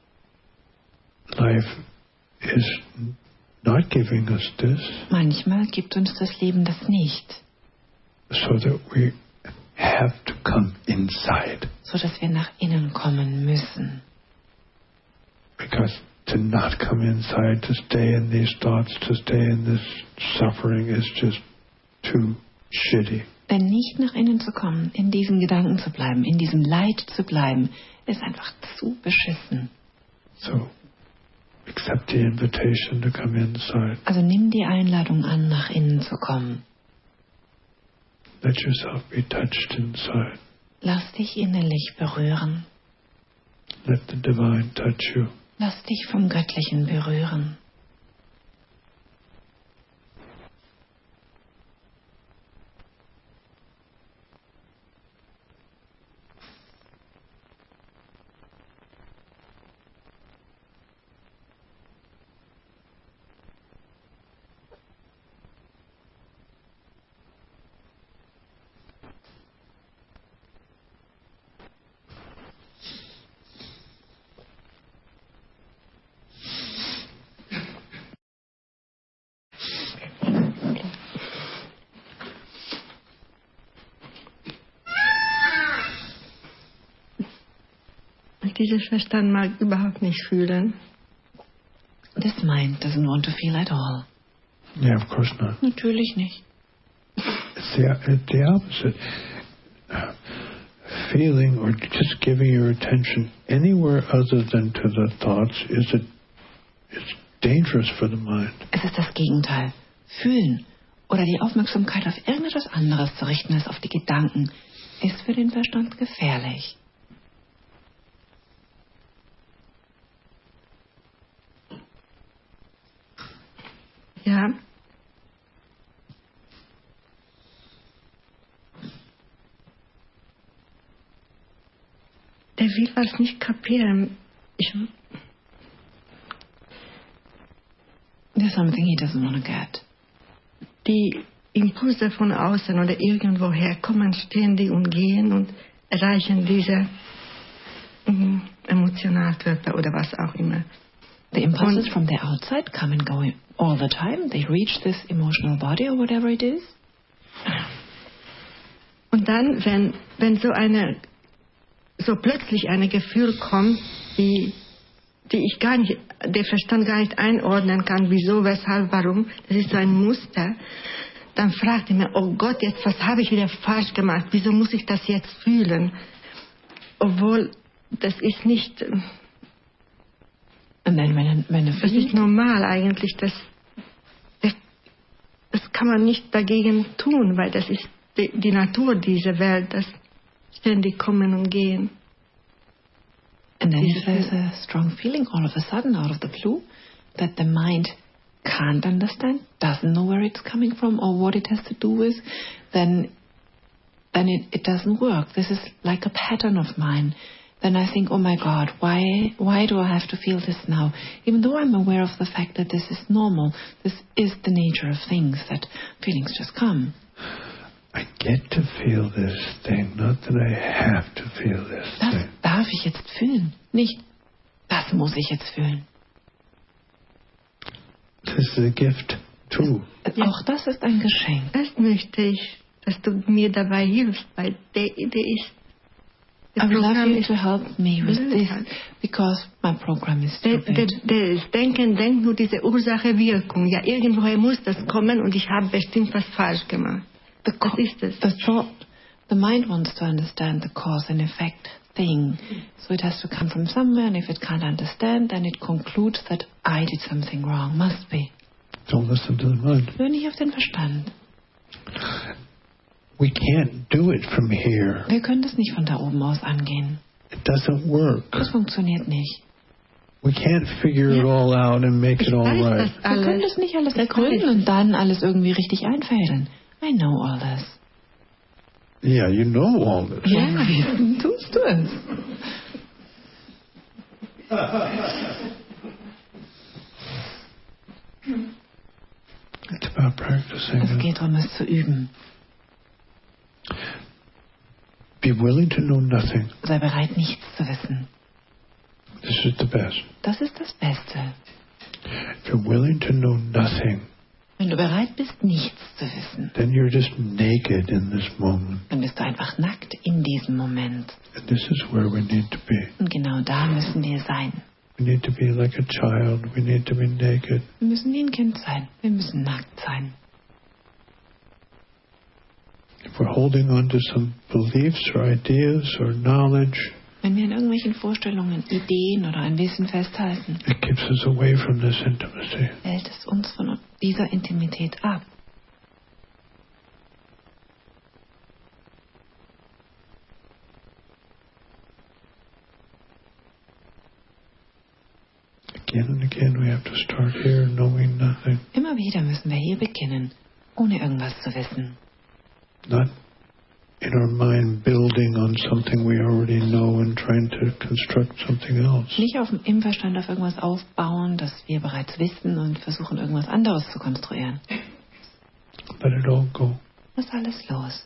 life is not giving us this,
Manchmal gibt uns das Leben das nicht,
so that we have to come inside.
so dass wir nach innen kommen müssen.
Because to not come inside, to stay in these thoughts, to stay in this suffering is just too shitty.
Denn nicht nach innen zu kommen, in diesen Gedanken zu bleiben, in diesem Leid zu bleiben, ist einfach zu beschissen.
So accept the invitation to come inside.
Also nimm die Einladung an, nach innen zu kommen.
Let yourself be touched inside.
Lass dich innerlich berühren.
Let the divine touch you.
Lass dich vom Göttlichen berühren.
Dieses Verstand mag überhaupt nicht fühlen.
This mind doesn't want to feel at all.
Yeah, of course not.
Natürlich nicht.
It's the, it's the opposite. Uh, feeling or just giving your attention anywhere other than to the thoughts is a, it's dangerous for the mind.
Es ist das Gegenteil. Fühlen oder die Aufmerksamkeit auf irgendetwas anderes zu richten als auf die Gedanken ist für den Verstand gefährlich.
Ja. Der will was nicht kapieren. Ich,
There's something he doesn't want to get.
die Impulse von außen oder irgendwoher kommen ständig und gehen und erreichen diese mm, Emotionalkörper oder was auch immer.
The impulses
Und-
from the outside come and go all the time. They reach this emotional body or whatever it is.
Und dann, wenn, wenn so eine, so plötzlich ein Gefühl kommt, die, die ich gar nicht, der Verstand gar nicht einordnen kann, wieso, weshalb, warum, das ist so ein Muster, dann fragt er mir, oh Gott, jetzt, was habe ich wieder falsch gemacht? Wieso muss ich das jetzt fühlen? Obwohl, das ist nicht,
And then when a, when a
das ist
feeling,
normal eigentlich, das, das, das kann man nicht dagegen tun, weil das ist die, die Natur dieser Welt, das ständig kommen und gehen.
and then
Dieses
there's a strong feeling all of a sudden out of the blue that the mind can't understand, doesn't know where it's coming from or what it has to do with, then then it, it doesn't work. This is like a pattern of mine. Then I think, oh my God, why why do I have to feel this now? Even though I'm aware of the fact that this is normal, this is the nature of things, that feelings just come.
I get to feel this thing, not that I have to feel this
Das
thing.
darf ich jetzt fühlen, nicht das muss ich jetzt fühlen.
This is a gift too.
Auch das ist ein Geschenk.
Das möchte ich, dass du mir dabei hilfst, weil der, der ist,
I would love you to help me with this because my program is
der, der,
stupid.
der Denken denkt nur diese Ursache-Wirkung. Ja, irgendwoher muss das kommen und ich habe bestimmt was falsch gemacht.
The,
Was
co-
ist es?
the thought, the mind wants to understand the cause and effect thing. So it has to come from somewhere, and if it can't understand, then it concludes that I did something wrong. Must be.
Don't listen to the mind.
Hör nicht auf den Verstand.
We can't do it from here.
Wir können das nicht von da oben aus angehen.
It doesn't work.
Das funktioniert nicht.
We can't figure it all out and make
Ich
it all
weiß
right.
das
Wir können
alles.
das nicht alles
Das
ergründen
weiß
und dann alles irgendwie richtig einfädeln. I know all this.
Yeah, you know all this.
Ja, wissen tust du es.
It's about practicing
Es
it.
geht darum, es zu üben.
Be willing to know nothing.
Sei bereit, nichts zu wissen.
This is the best.
Das ist das Beste.
If you're willing to know nothing,
Wenn du bereit bist, nichts zu wissen,
then you're just naked in this moment.
dann bist du einfach nackt in diesem Moment.
And this is where we need to be.
Und genau da müssen wir sein.
We need to be like a child. We need to be naked.
Wir müssen wie ein Kind sein. Wir müssen nackt sein.
If we're holding on to some beliefs or ideas or knowledge,
Wenn wir an irgendwelchen Vorstellungen, Ideen oder ein Wissen festhalten,
it keeps us away from this intimacy.
hält es uns von dieser Intimität ab.
Again and again, we have to start here knowing nothing.
Immer wieder müssen wir hier beginnen, ohne irgendwas zu wissen.
Not in our mind building on something we already know and trying to construct something else.
Nicht auf, im Verstand auf irgendwas aufbauen, das wir bereits wissen und versuchen, irgendwas anderes zu konstruieren.
Let it all go.
Lass alles los.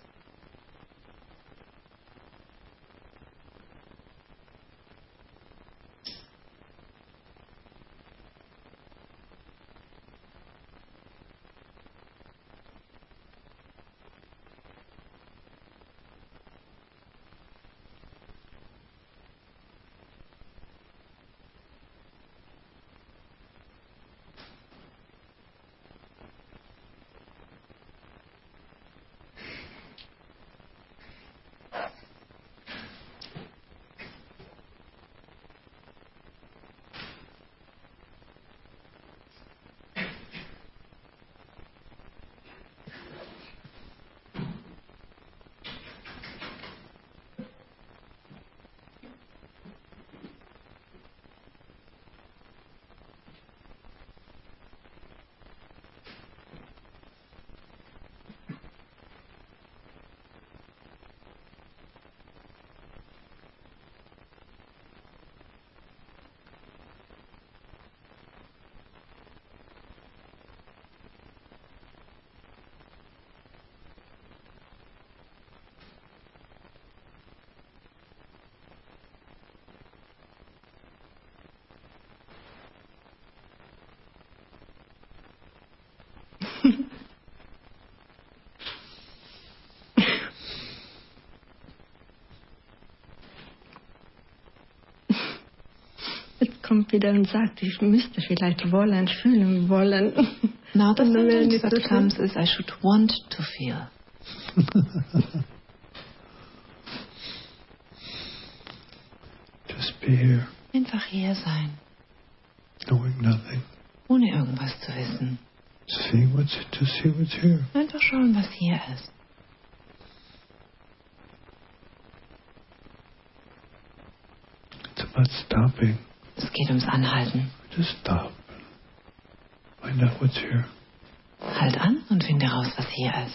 Jetzt kommt wieder und sagt, ich müsste vielleicht wollen, fühlen wollen.
Now the
Und dann werden
sentence
die
that
so
comes is, I should want to feel.
Just be here,
Einfach hier sein,
knowing nothing.
ohne irgendwas zu wissen.
See what's to see what's here.
Einfach schauen, was hier ist.
It's about stopping.
Es geht ums Anhalten.
Just stop. Find out what's here.
Halt an und finde raus, was hier ist.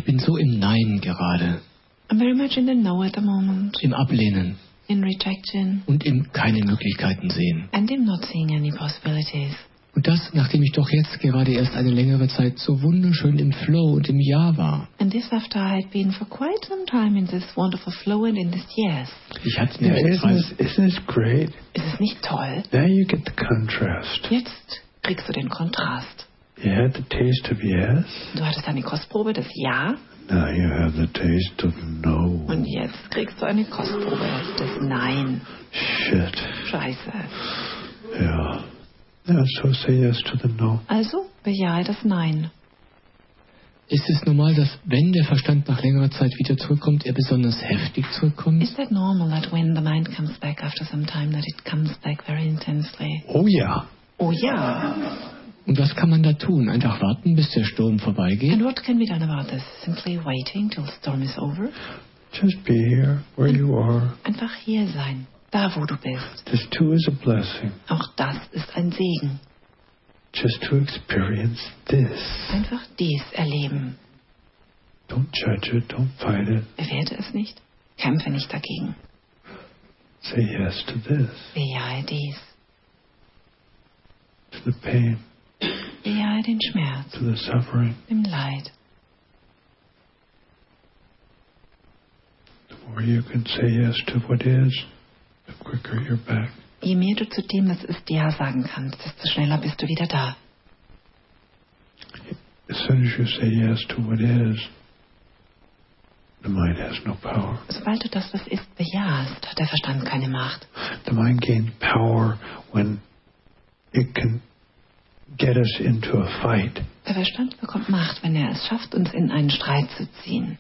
bin so im Nein gerade,
I'm very much in the no at the moment,
im Ablehnen
in rejection,
und im keine Möglichkeiten sehen.
and in not seeing any possibilities.
Und das, nachdem ich doch jetzt gerade erst eine längere Zeit so wunderschön im Flow und im Ja war.
And this after I had been for quite some time in this wonderful flow and in this yes.
Ich hatte
Yeah,
nämlich
isn't,
zwei,
this, isn't this great?
Ist es nicht toll?
Now you get the contrast.
Jetzt kriegst du den Kontrast.
You had the taste of yes.
Du hattest eine Kostprobe des Ja
Now you have the taste of no.
und jetzt kriegst du eine Kostprobe des Nein.
Shit.
Scheiße.
Yeah. Yeah, so say yes to the no.
Also bejahe das Nein.
ist es normal, dass wenn der Verstand nach längerer Zeit wieder zurückkommt, er besonders heftig zurückkommt?
Is that normal that when the mind comes back after some time that it comes back very intensely?
Oh yeah.
Oh ja.
Und was kann man da tun? Einfach warten, bis der Sturm vorbeigeht?
And what can be done about this? Simply waiting till the storm is over?
Just be here where you are.
Einfach hier sein, da wo du bist.
This too is a blessing.
Auch das ist ein Segen.
Just to experience this.
Einfach dies erleben.
Don't judge it. Don't fight it.
Bewerte es nicht, kämpfe nicht dagegen.
Say yes to this.
Bejahe dies.
To the pain.
Bejahe den Schmerz,
To the suffering.
dem Leid.
The more you can say yes to what is, the quicker you're back.
Je mehr du zu dem, was ist, Ja sagen kannst, desto schneller bist du wieder da.
As soon as you say yes to what is, the mind has no power.
Sobald du das, was ist, bejahst, hat der Verstand keine Macht.
The mind gains power when it can get us into a fight.
Der Verstand bekommt Macht, wenn er es schafft, uns in einen Streit zu ziehen.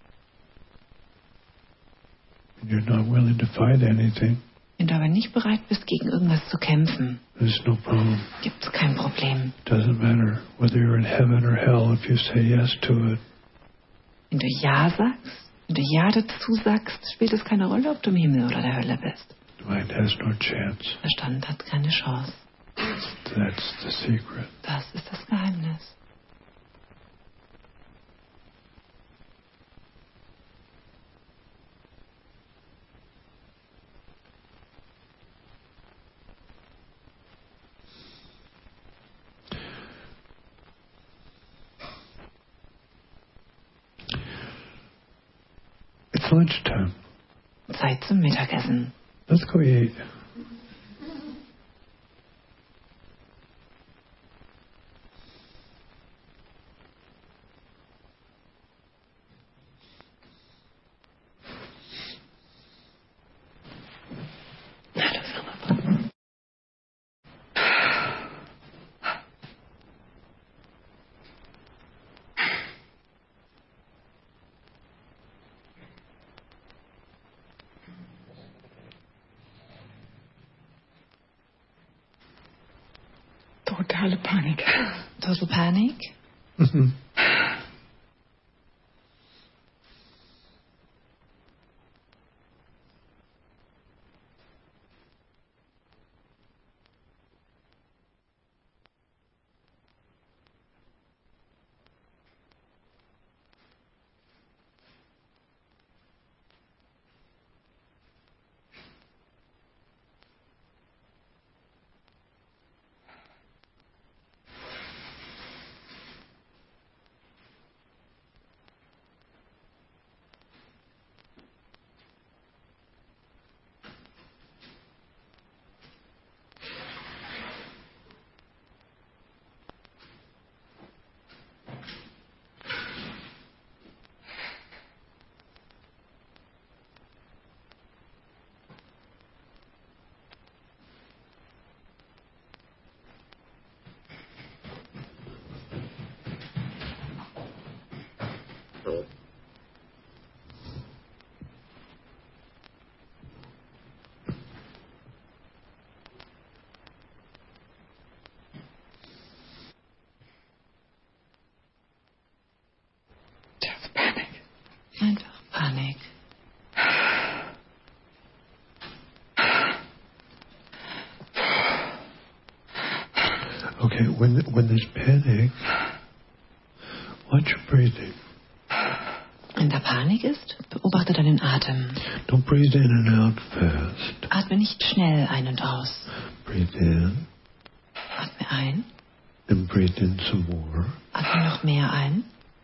When you're not willing to fight anything,
Wenn du aber nicht bereit bist, gegen irgendwas zu kämpfen,
there's no problem.
gibt es kein Problem.
It doesn't matter whether you're in heaven or hell if you say yes to it.
Wenn du Ja sagst, wenn du Ja dazu sagst, spielt es keine Rolle, ob du im Himmel oder der Hölle bist.
The mind has no chance.
Verstand hat keine Chance.
That's the secret.
Das ist das Geheimnis.
It's lunchtime.
Zeit zum Mittagessen.
Let's go eat.
Totale Panik. Total Panic?
Mhm.
Just Panik. Einfach Panik.
Okay, when when there's panic, watch your breathing.
Panik ist, beobachte deinen Atem.
Don't breathe in and out fast.
Atme nicht schnell ein und aus.
Breathe in.
Atme ein.
And breathe in some more.
Atme noch mehr ein.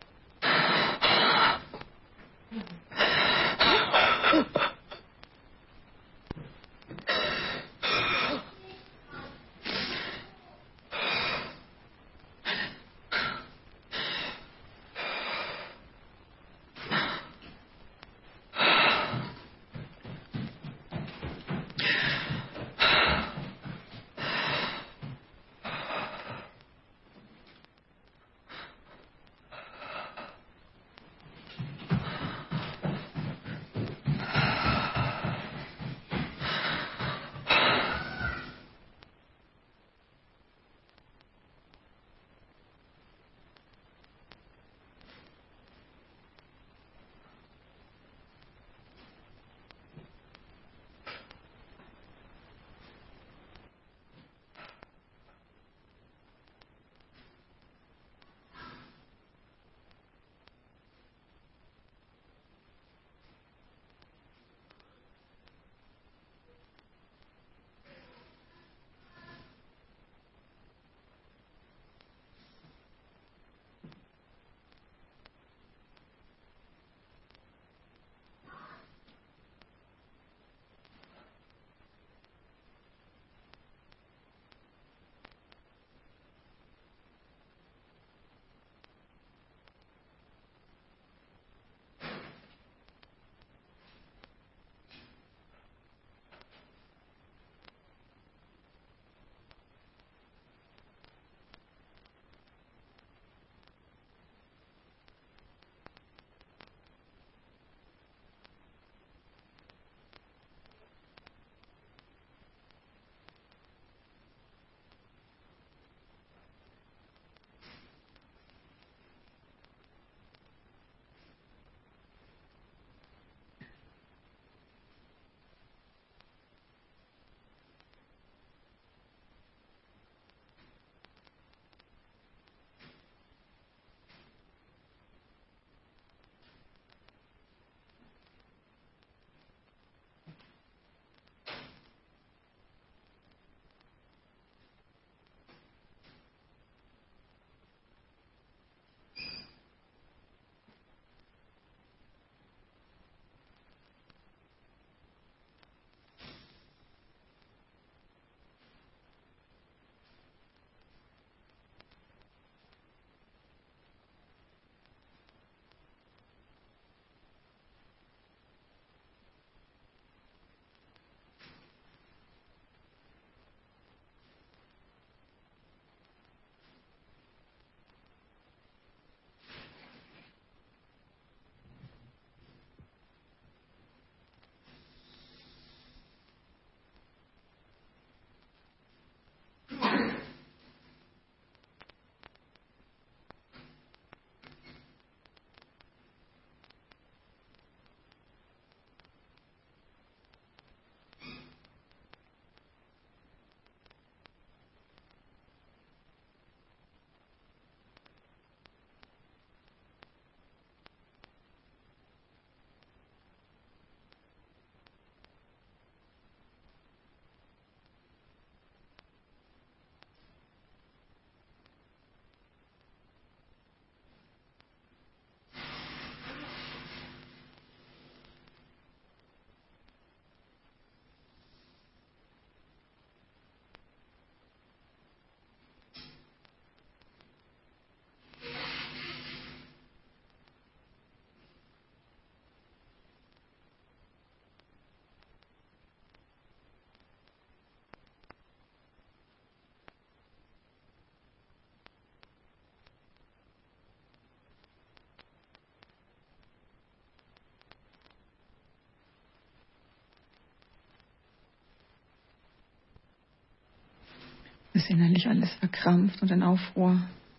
Ist innerlich alles verkrampft und in Aufruhr.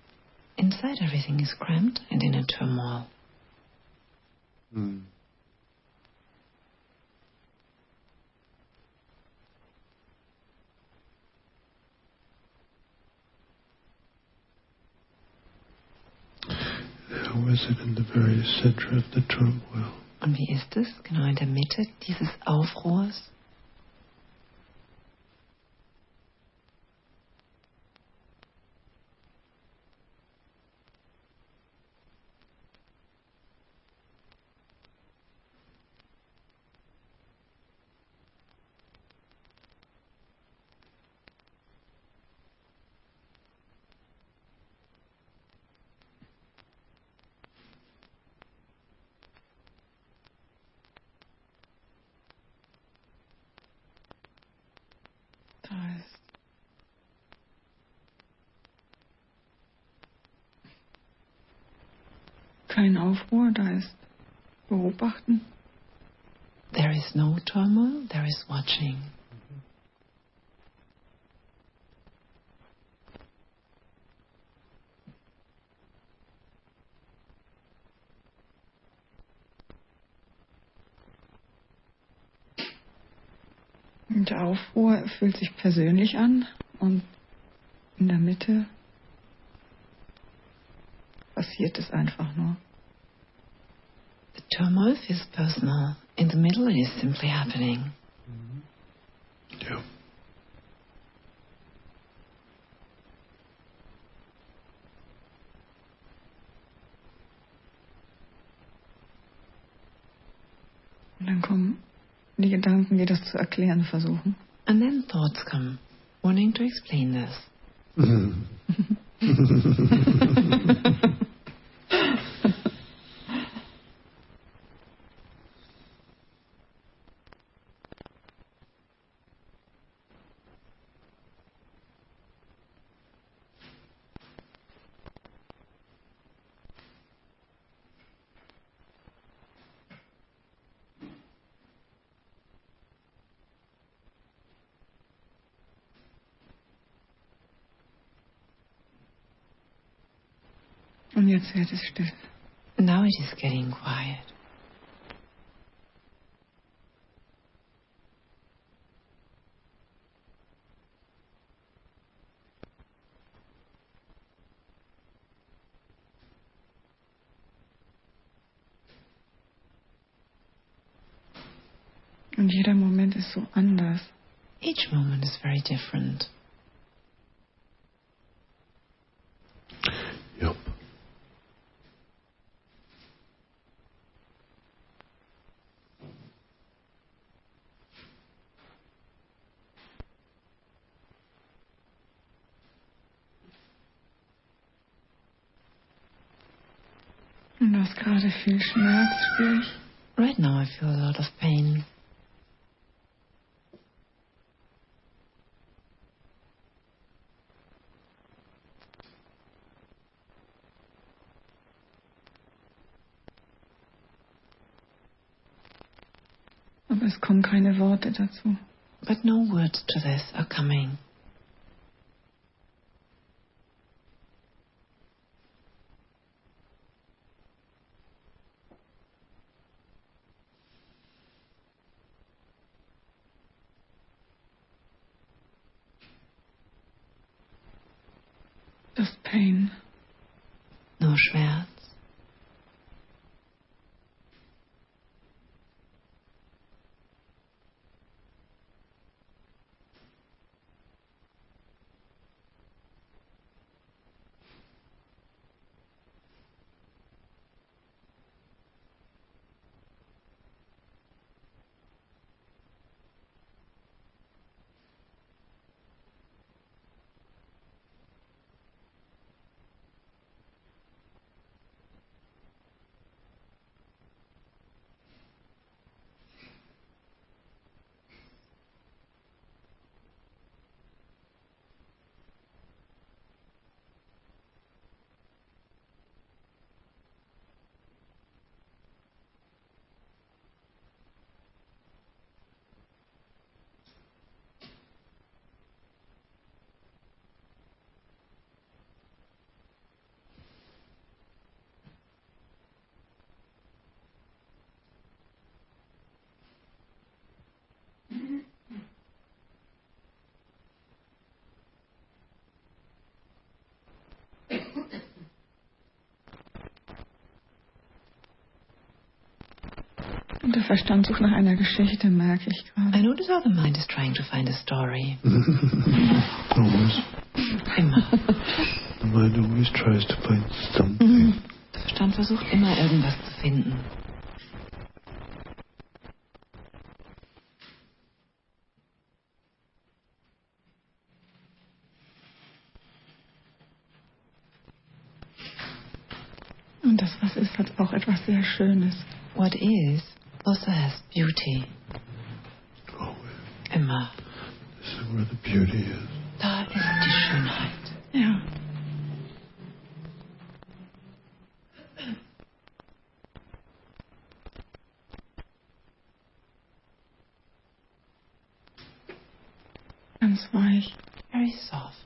Inside everything is cramped and in a turmoil.
Hmm. is it in the very center of the turmoil?
Und wie ist es genau in der Mitte dieses Aufruhrs?
Da ist kein Aufruhr, da ist Beobachten.
There is no turmoil, there is watching.
Und der Aufruhr fühlt sich persönlich an und in der Mitte passiert es einfach nur.
The turmoil feels personal. In the middle it is simply happening.
Yeah.
Und dann kommen die Gedanken, die das zu erklären versuchen.
And then thoughts come, wanting to explain this.
Und jetzt wird es still.
Now it is getting quiet.
Und jeder Moment ist so anders.
Each moment is very different.
Yep.
Und da ist gerade viel Schmerz, spüre ich.
Right now I feel a lot of pain.
Aber es kommen keine Worte dazu.
But no words to this are coming.
Just pain.
Nur Schmerz.
Und der Verstand sucht nach einer Geschichte, merke ich gerade.
I notice how the mind is trying to find a story.
Always.
Immer.
The mind always tries to find something.
Der Verstand versucht immer irgendwas zu finden.
Und das, was ist, hat auch etwas sehr Schönes.
What is also has beauty.
Always.
Immer.
This is where the beauty is.
Da ist die Schönheit.
Ja. Ganz weich.
Very soft.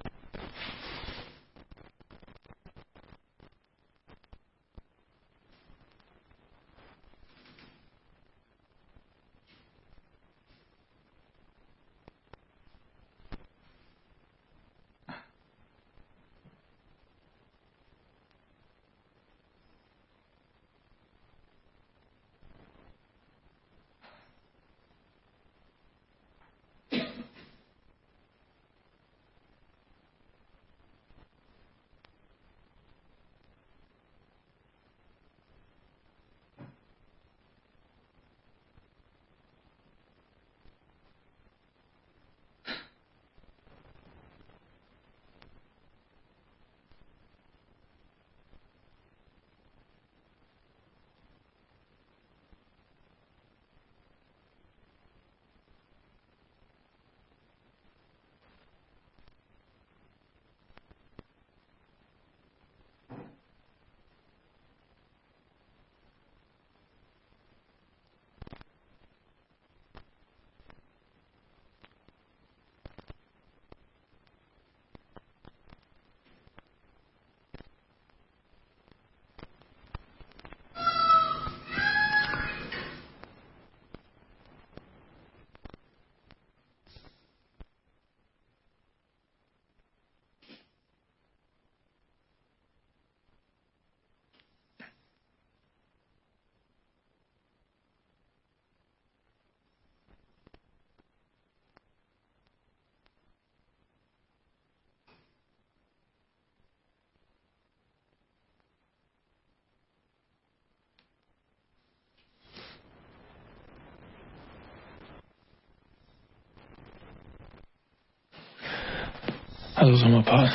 Also Sommerpart,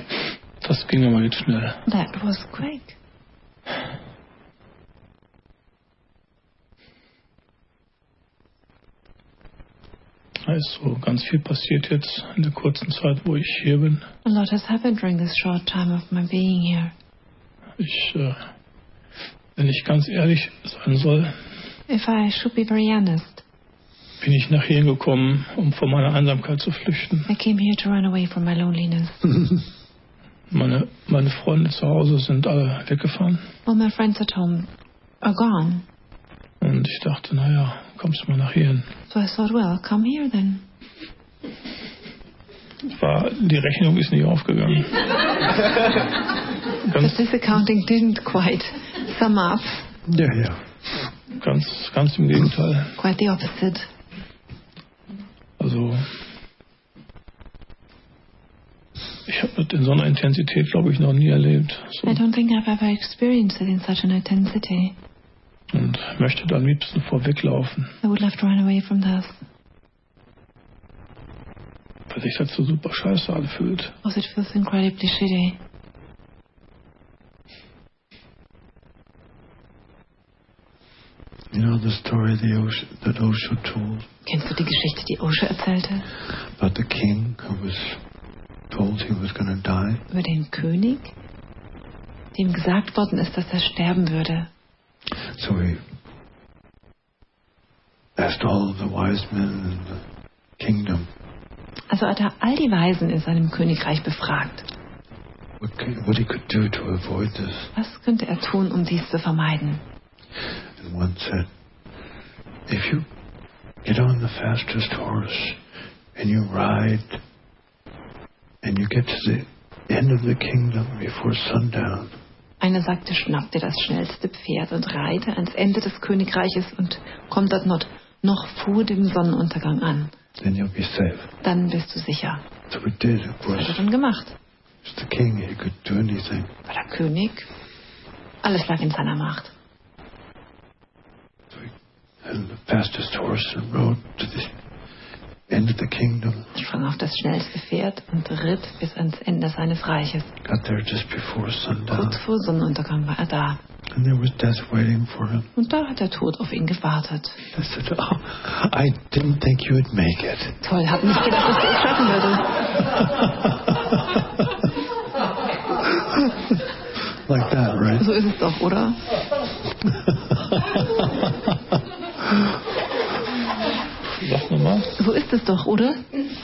das ging aber jetzt schnell.
That was quick.
Da ist so ganz viel passiert jetzt in der kurzen Zeit, wo ich hier bin.
A lot has happened during this short time of my being here.
Ich, äh, wenn ich ganz ehrlich sein soll,
If I should be very honest,
bin ich nach hier gekommen, um vor meiner Einsamkeit zu flüchten.
I came here to run away from my loneliness.
Meine, meine Freunde zu Hause sind alle weggefahren.
All my friends at home are gone.
Und ich dachte, naja, kommst du mal nach hier hin.
So I thought, well, come here then.
War, die Rechnung ist nicht aufgegangen.
But
Ganz,
this accounting didn't quite sum up.
Yeah, yeah.
ganz, ganz im Gegenteil.
Quite the opposite.
Also, ich habe das in so einer Intensität, glaube ich, noch nie erlebt. So.
I don't think I've ever experienced it in such an intensity.
Und möchte da am liebsten vorweglaufen,
I would love to run away from this.
weil sich das so super scheiße anfühlt.
Because it feels incredibly shitty.
You know the story the Osho, that Osho told
Kennst du die Geschichte, die Osho erzählte?
about the king who was told he was going to die?
Über den König, dem gesagt worden ist, dass er sterben würde.
So he asked all of the wise men in the kingdom,
Also hat er all die Weisen in seinem Königreich befragt.
what, could, what he could do to avoid this.
Was könnte er tun, um dies zu vermeiden?
And one said, if you get on the fastest horse and you ride and you get to the end of the kingdom before sundown.
Einer sagte, schnapp dir das schnellste Pferd und reite ans Ende des Königreiches und komm dort not, noch vor dem Sonnenuntergang an.
Then you'll be safe.
Dann bist du sicher.
So we did, of
Das
course.
hat er dann gemacht.
It's the king, he could do anything.
War der König. Alles lag in seiner Macht.
So we had the fastest horse and rode to the end of the kingdom.
Sprang auf das schnellste Pferd und ritt bis ans Ende seines Reiches.
Got there just before sundown.
Kurz vor Sonnenuntergang war er da.
And there was death waiting for him.
Und da hat der Tod auf ihn gewartet.
I said, oh, I didn't think you would make it.
Toll, hab nicht gedacht, dass du es schaffen würdest.
Like that, right?
So ist es doch, oder?
Sag nochmal.
So ist es doch, oder?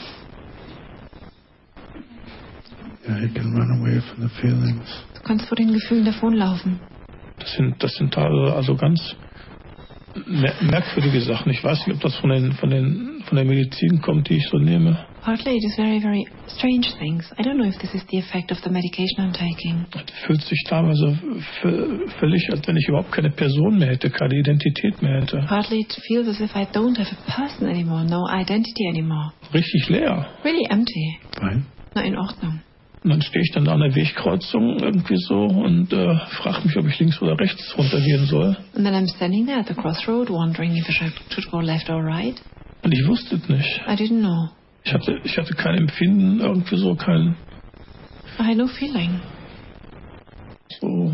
Yeah, you can run away from the feelings.
Du kannst vor den Gefühlen davonlaufen.
Das sind, das sind teilweise also ganz mer merkwürdige Sachen. Ich weiß nicht, ob das von, den, von, den, von der Medizin kommt, die ich so nehme.
Partly it is very, very strange things. I don't know if this is the effect of the medication I'm taking.
Es fühlt sich teilweise völlig, als wenn ich überhaupt keine Person mehr hätte, keine Identität mehr hätte.
Partly it feels as if I don't have a person anymore, no identity anymore.
Richtig leer.
Really empty.
Right?
Na, in Ordnung.
Und dann stehe ich dann da an der Wegkreuzung irgendwie so und äh, frage mich, ob ich links oder rechts runtergehen soll.
And then I'm standing there at the crossroad, wondering if I should, should go left or right.
Und ich wusste es nicht.
I didn't know.
Ich hatte, ich hatte kein Empfinden, irgendwie so kein...
I had no feeling.
So...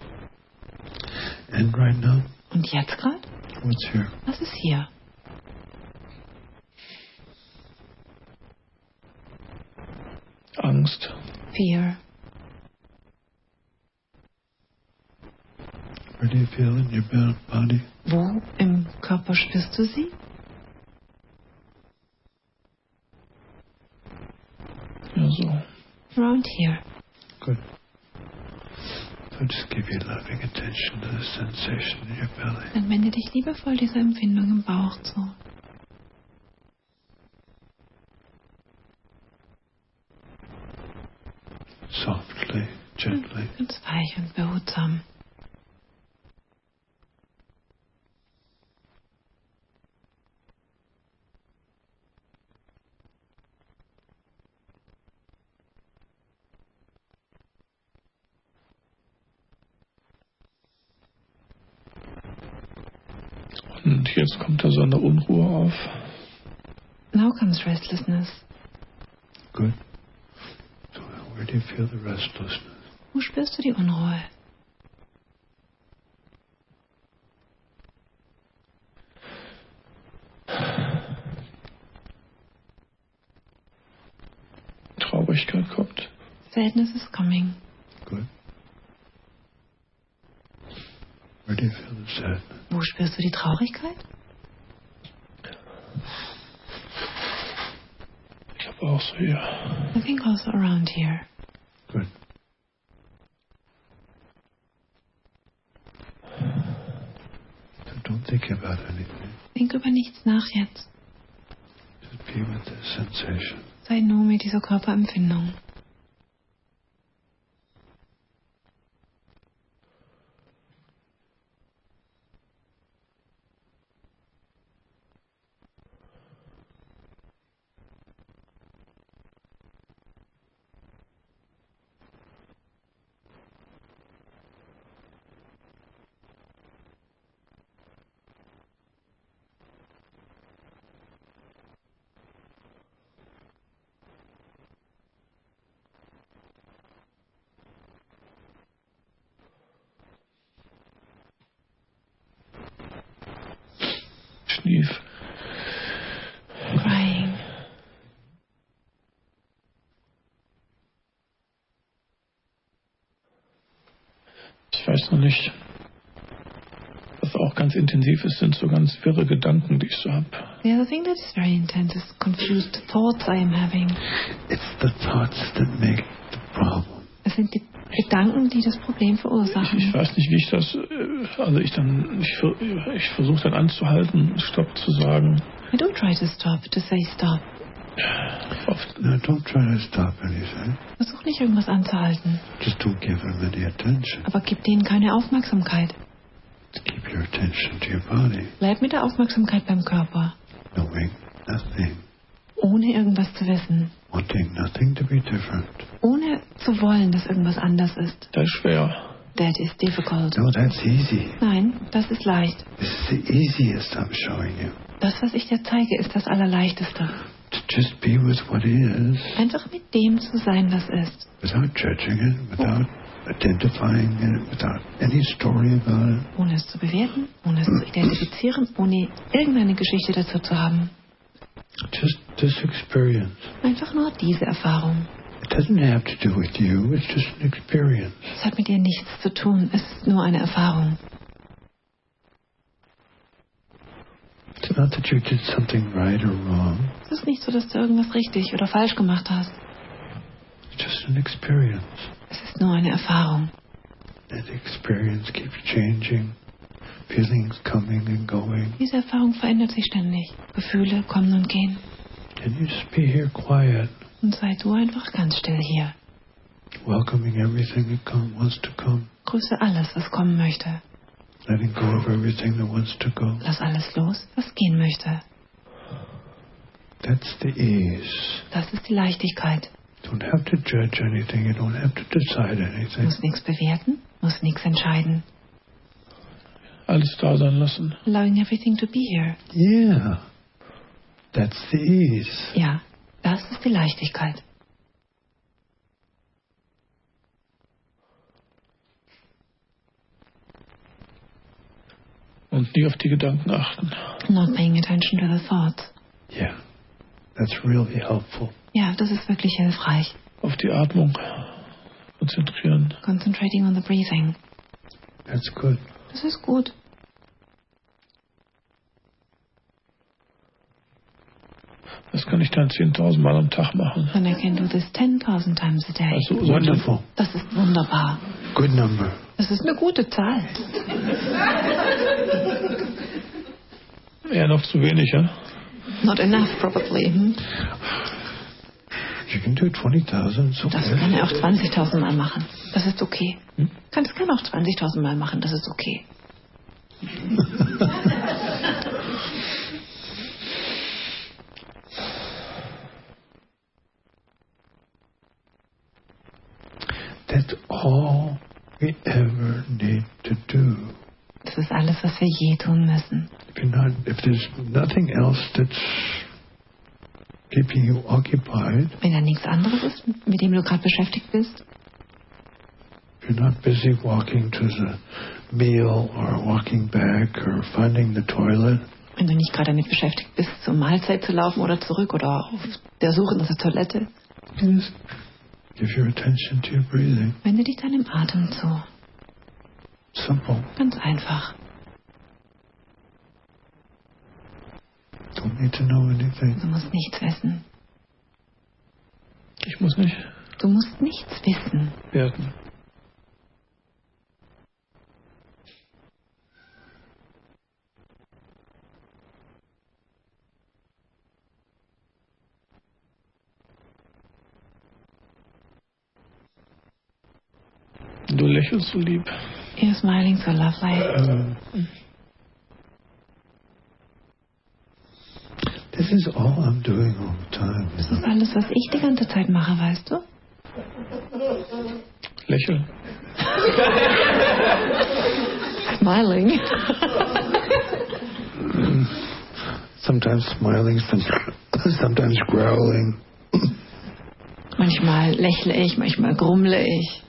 And right now,
Und jetzt gerade?
what's here?
Was ist hier?
Angst.
Fear.
Where do you feel in your bo- body?
Wo im Körper spürst du sie?
Ja, so.
Around here.
Good. So just give your loving attention to the sensation in your belly.
Dann wende dich liebevoll dieser Empfindung im Bauch zu.
Softly, gently.
Ganz weich und behutsam.
Und jetzt kommt da so eine Unruhe auf.
Now comes restlessness.
Good. So where do you feel the restlessness?
Wo spürst du die Unruhe?
Traurigkeit kommt.
Sadness is coming.
Good. Where do you feel the sadness?
Wo spürst du die Traurigkeit?
Ich glaube auch so hier.
I think also around here.
Good. So don't think about anything.
Denk über nichts nach jetzt.
Just be with the sensation.
Sei nur mit dieser Körperempfindung.
Schlief.
Crying.
Ich weiß noch nicht. Was auch ganz intensiv ist, sind so ganz wirre Gedanken, die ich so habe.
The other thing that is very intense is confused thoughts I am having.
It's the thoughts that make the problem.
Es sind die Gedanken, die das Problem
Ich,
verursachen.
ich weiß nicht, wie ich das, äh, also ich dann, ich, ver- ich versuche dann anzuhalten, Stopp zu sagen.
I don't try to stop, to say stop.
Oft,
No, No, don't try to stop anything.
Versuch nicht, irgendwas anzuhalten.
Just don't give them any attention.
Aber gib denen keine Aufmerksamkeit.
Keep your attention to your body,
Bleib mit der Aufmerksamkeit beim Körper,
knowing nothing,
ohne irgendwas zu wissen,
wanting nothing to be different.
ohne zu wollen, dass irgendwas anders ist.
Das ist schwer.
That is difficult.
No, that's easy.
Nein, das ist leicht.
This is the easiest I'm showing you.
Das, was ich dir zeige, ist das Allerleichteste.
To just be with what is,
Einfach mit dem zu sein, was ist.
without judging it, without identifying it, without any story about it.
Ohne es zu bewerten, ohne es zu identifizieren, ohne irgendeine Geschichte dazu zu haben.
Just this experience.
Einfach nur diese Erfahrung.
It doesn't have to do with you, it's just an experience.
Es hat mit dir nichts zu tun, es ist nur eine Erfahrung.
It's not that you did something right or wrong,
Es ist nicht so, dass du irgendwas richtig oder falsch gemacht hast.
it's just an experience.
Es ist nur eine Erfahrung.
And the experience keeps changing, feelings coming and going.
Diese Erfahrung verändert sich ständig. Gefühle kommen und gehen.
And you just be here quiet,
Und sei du einfach ganz still hier.
welcoming everything that come, wants to come,
Grüße alles, was kommen möchte.
letting go of everything that wants to go.
Lass alles los, was gehen möchte.
That's the ease.
Das ist die Leichtigkeit.
You don't have to judge anything, you don't have to decide
Du
anything.
musst nichts bewerten, musst nichts entscheiden.
Alles da sein lassen.
Allowing everything to be here.
Yeah, that's the ease.
Ja, das ist die Leichtigkeit.
Und nie auf die Gedanken achten.
Not paying attention to the thoughts.
Yeah, that's really helpful.
Ja, das ist wirklich hilfreich.
Auf die Atmung konzentrieren.
Concentrating on the breathing.
That's good.
Das ist gut.
Das kann ich dann zehntausend Mal am Tag machen.
And I can do this ten thousand times a day.
Also so
Wonderful.
Das ist wunderbar.
Good number.
Das ist eine gute Zahl.
eher noch zu wenig, ja?
Not enough, probably. Hm?
You can do twenty thousand. So
Das
good.
kann er auch zwanzigtausend Mal machen. Das ist okay. Kann, das kann auch zwanzigtausend Mal machen. Das ist okay.
That's all we ever need to do.
Das ist alles, was wir je tun müssen.
If you're not, if there's nothing else that's keeping you occupied,
Wenn da nichts anderes ist, mit dem du gerade beschäftigt bist,
if you're not busy walking to the meal or walking back or finding the toilet,
wenn du nicht gerade damit beschäftigt bist, zur Mahlzeit zu laufen oder zurück oder auf der Suche nach der Toilette,
just give your attention to your breathing.
wende dich deinem Atem zu.
Simple.
Ganz einfach.
Don't need to know anything.
Du musst nichts wissen.
Ich muss nicht
Du musst nichts wissen.
werten. Du lächelst so lieb.
You're smiling so lovely.
Um, this is all I'm doing all the time.
Das ist alles, was ich die ganze Zeit mache, weißt du?
Lächeln.
Smiling.
Sometimes smiling, some- sometimes growling.
Manchmal lächle ich, manchmal grummle ich.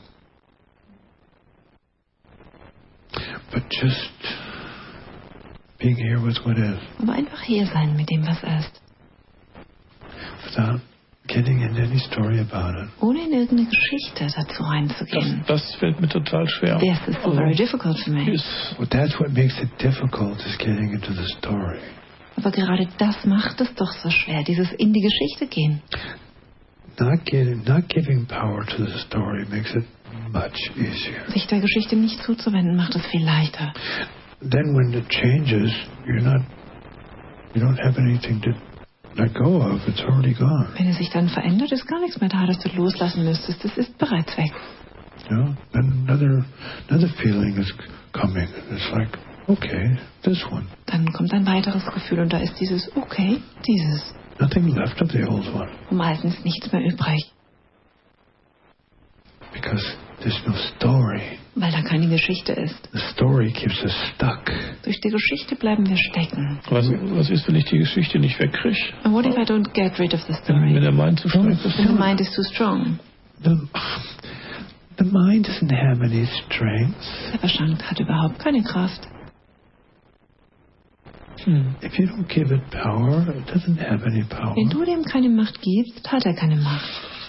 But just being here with what is,
Aber einfach hier sein mit dem, was ist.
without getting into any story about it.
Ohne in irgendeine Geschichte dazu
Das,
reinzugehen.
das fällt mir total schwer.
This is so very difficult for me.
Ist,
Well, that's what makes it difficult, is getting into the story.
Aber gerade das macht es doch so schwer, dieses in die Geschichte gehen.
Not getting, not giving power to the story makes it much easier.
Sich der Geschichte nicht zuzuwenden, macht es viel leichter.
Then when it changes, you're not, you don't have anything to let go of, it's already gone.
Wenn es sich dann verändert, ist gar nichts mehr da, das du loslassen müsstest. Es ist bereits weg.
You know, then another another feeling is coming. It's like, okay, this one.
Dann kommt ein weiteres Gefühl und da ist dieses, okay, dieses.
Nothing left of the old one.
Vom Alten ist nichts mehr übrig.
Because there's no story.
Weil da keine Geschichte ist.
The story keeps us stuck.
Durch die Geschichte bleiben wir stecken.
Was, was ist, wenn ich die Geschichte nicht wegkriege?
And what if I don't get rid of the
Wenn, wenn
story?
der Mind zu stark ist?
When the mind is too strong.
The, the mind doesn't have any strength.
Der Verstand hat überhaupt keine Kraft.
Hm.
If you don't give it power, it doesn't have any power.
Wenn du dem keine Macht gibst, hat er keine Macht.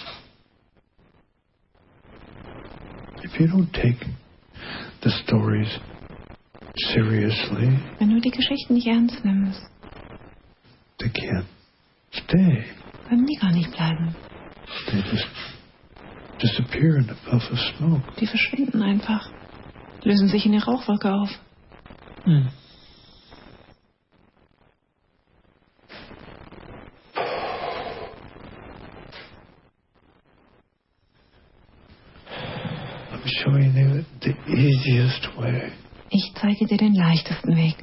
If you don't take the stories seriously,
Wenn du die Geschichten nicht ernst nimmst,
they can't stay.
können die gar nicht bleiben.
They just disappear in the puff of smoke.
Die verschwinden einfach. Lösen sich in die Rauchwolke auf.
Hm.
I'm showing you the easiest way.
Ich zeige dir den leichtesten Weg.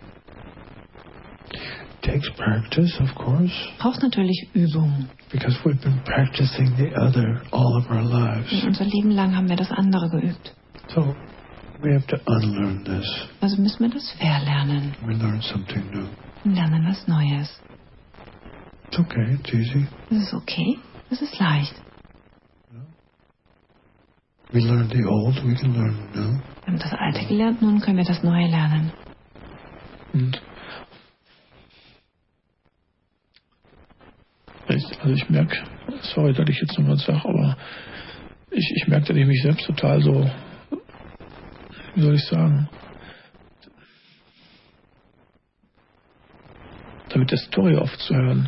Takes practice, of course,
Braucht natürlich Übung.
because we've been practicing the other all of our lives.
Unser Leben lang haben wir das andere geübt.
So we have to unlearn this.
Also müssen wir das verlernen.
We learn something new.
Und lernen was Neues.
It's okay, it's easy.
Das ist okay. Das ist leicht.
We learned the old, we can learn the new.
Wir haben das Alte gelernt, nun können wir das Neue lernen.
Und ich, also ich merke, sorry, dass ich jetzt noch was sage, aber ich, ich merke, dass ich mich selbst total so, wie soll ich sagen, damit der Story aufzuhören,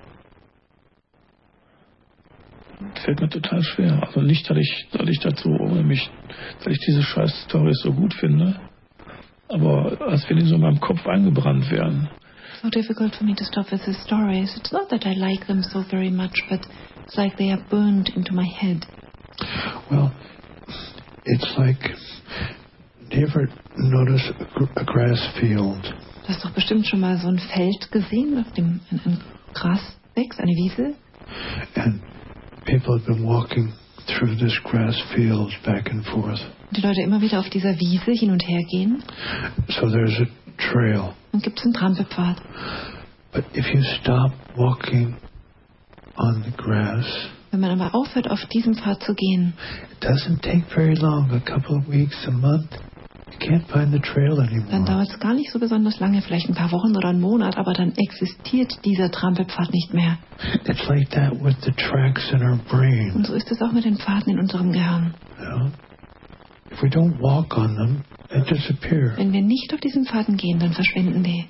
fällt mir total schwer. Also nicht, dass ich, dass ich dazu mich, dass ich diese scheiß Storys so gut finde, aber als wenn die so in meinem Kopf eingebrannt wären.
So difficult for me to stop with the stories. It's not that I like them so very much, but it's like they are burned into my head.
Well, it's like, do you ever notice a, gr- a grass field?
Du hast doch bestimmt schon mal so ein Feld gesehen, auf dem ein, ein Gras wächst, eine Wiese.
And people have been walking through this grass field back and forth.
Und die Leute immer wieder auf dieser Wiese hin und her gehen.
So there's a trail.
Dann gibt es einen Trampelpfad.
But if you stop walking on the grass,
Wenn man aber aufhört, auf diesem Pfad zu gehen,
it doesn't take very long, a couple of weeks, a month. You can't find the trail
dann
anymore.
dauert es gar nicht so besonders lange, vielleicht ein paar Wochen oder einen Monat, aber dann existiert dieser Trampelpfad nicht mehr.
It's like that with the tracks in our brain.
Und so ist es auch mit den Pfaden in unserem Gehirn.
You know? If we don't walk on them, they disappear.
Wenn wir nicht auf diesen Pfaden gehen, dann verschwinden die.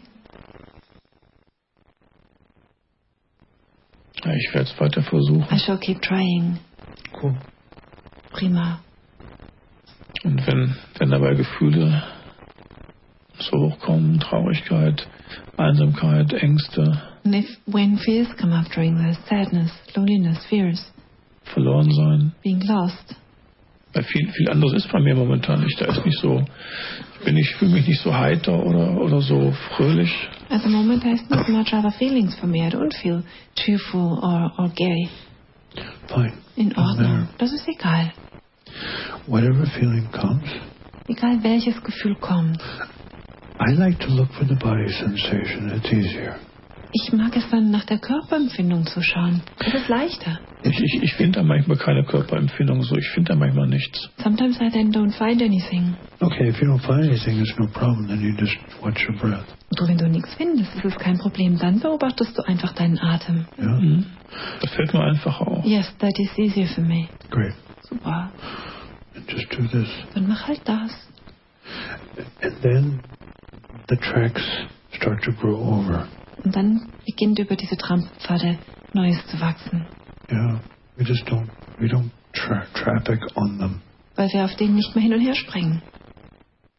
Ja, ich werde es weiter versuchen.
I shall keep trying.
Cool.
Prima.
Und wenn, wenn dabei Gefühle so hochkommen, Traurigkeit, Einsamkeit, Ängste,
And if when fears come up during this, sadness, loneliness, fears,
verloren sein,
being lost,
weil viel, viel anderes ist bei mir momentan nicht. Da ist nicht so, ich bin nicht, fühle mich nicht so heiter oder, oder so fröhlich.
at the moment there's not much other feelings for me. I don't feel cheerful or, or gay.
Fine.
In
Doesn't
Ordnung.
matter.
Das ist egal.
Whatever feeling comes,
Egal welches Gefühl kommt.
I like to look for the body sensation. It's easier.
Ich mag es dann nach der Körperempfindung zu schauen. Das ist leichter.
Ich, ich, ich finde da manchmal keine Körperempfindung so. Ich finde da manchmal nichts.
Sometimes I then don't find anything.
Okay, if you don't find anything, it's no problem. Then you just watch your breath.
Und wenn du nichts findest, ist es kein Problem. Dann beobachtest du einfach deinen Atem.
Yeah?
Mhm. Das fällt mir einfach auf.
Yes, that is easier for me.
Great.
Super.
And just do this.
Dann mach halt das.
And then the tracks start to grow over.
Und dann beginnt über diese Trampelpfade Neues zu wachsen.
Yeah. We just don't, we don't tra- traffic on them.
Weil wir auf denen nicht mehr hin und her springen.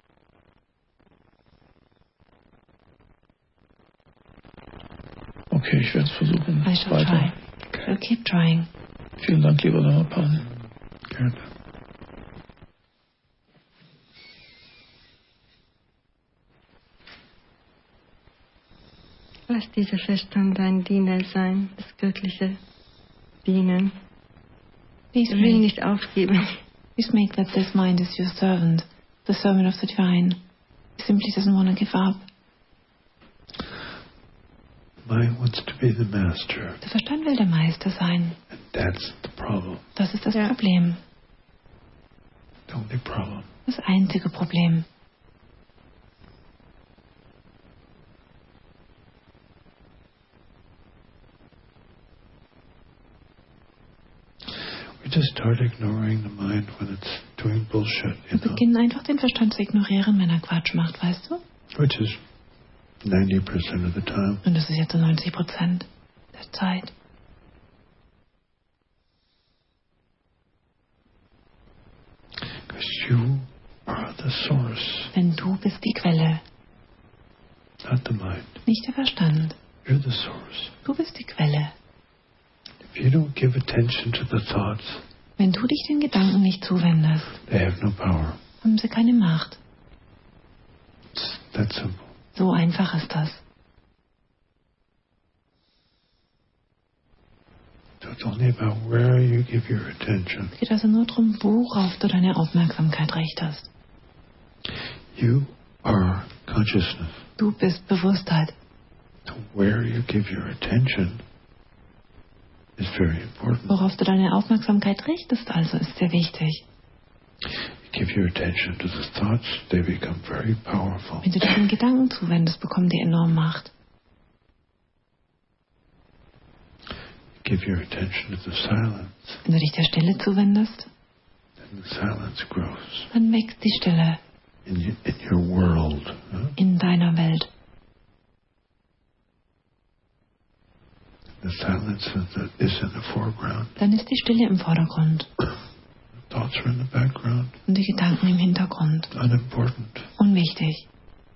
Okay. Okay, ich werde es versuchen.
I shall
Weiter.
try. I'll keep trying.
Vielen Dank, lieber Dhammapan.
Gerne.
Lass dieser Verstand dein Diener sein, das göttliche Dienen.
Please
Er will
make,
nicht aufgeben.
please make that this mind is your servant, the servant of the divine. He simply doesn't want to give up.
Mind wants to be the master,
Der Verstand will der Meister sein.
and that's the problem.
Das ist das
Ja.
Problem.
The only problem.
Das einzige Problem.
We just start ignoring the mind when it's doing bullshit, you
Wir
know,
beginnen einfach den Verstand zu ignorieren, wenn er Quatsch macht, weißt du?
which is ninety percent of the time.
Und das ist jetzt so neunzig Prozent der Zeit.
Because you are the source,
Denn du bist die Quelle,
not the mind.
nicht der Verstand.
You're the source.
Du bist die Quelle.
If you don't give attention to the thoughts,
Wenn du dich den Gedanken nicht zuwendest,
they have no power.
haben sie keine Macht.
It's that simple.
So einfach ist das.
So it's only about where you give your attention.
Es geht also nur darum, worauf du deine Aufmerksamkeit richtest.
You are consciousness.
Du bist Bewusstheit.
So where you give your attention is very important.
Worauf du deine Aufmerksamkeit richtest, also ist sehr wichtig.
You give your attention to the thoughts, they become very powerful.
Wenn du dich den Gedanken zuwendest, bekommen die enorm Macht.
You give your attention to the silence,
Wenn du dich der Stille zuwendest,
and the silence grows
dann wächst die Stille
in, y- in your world. huh?
in deiner Welt.
The silence is, the, is in the foreground.
Dann ist die Stille im Vordergrund
Thoughts are in the background.
und die Gedanken im Hintergrund.
Unimportant.
Unwichtig.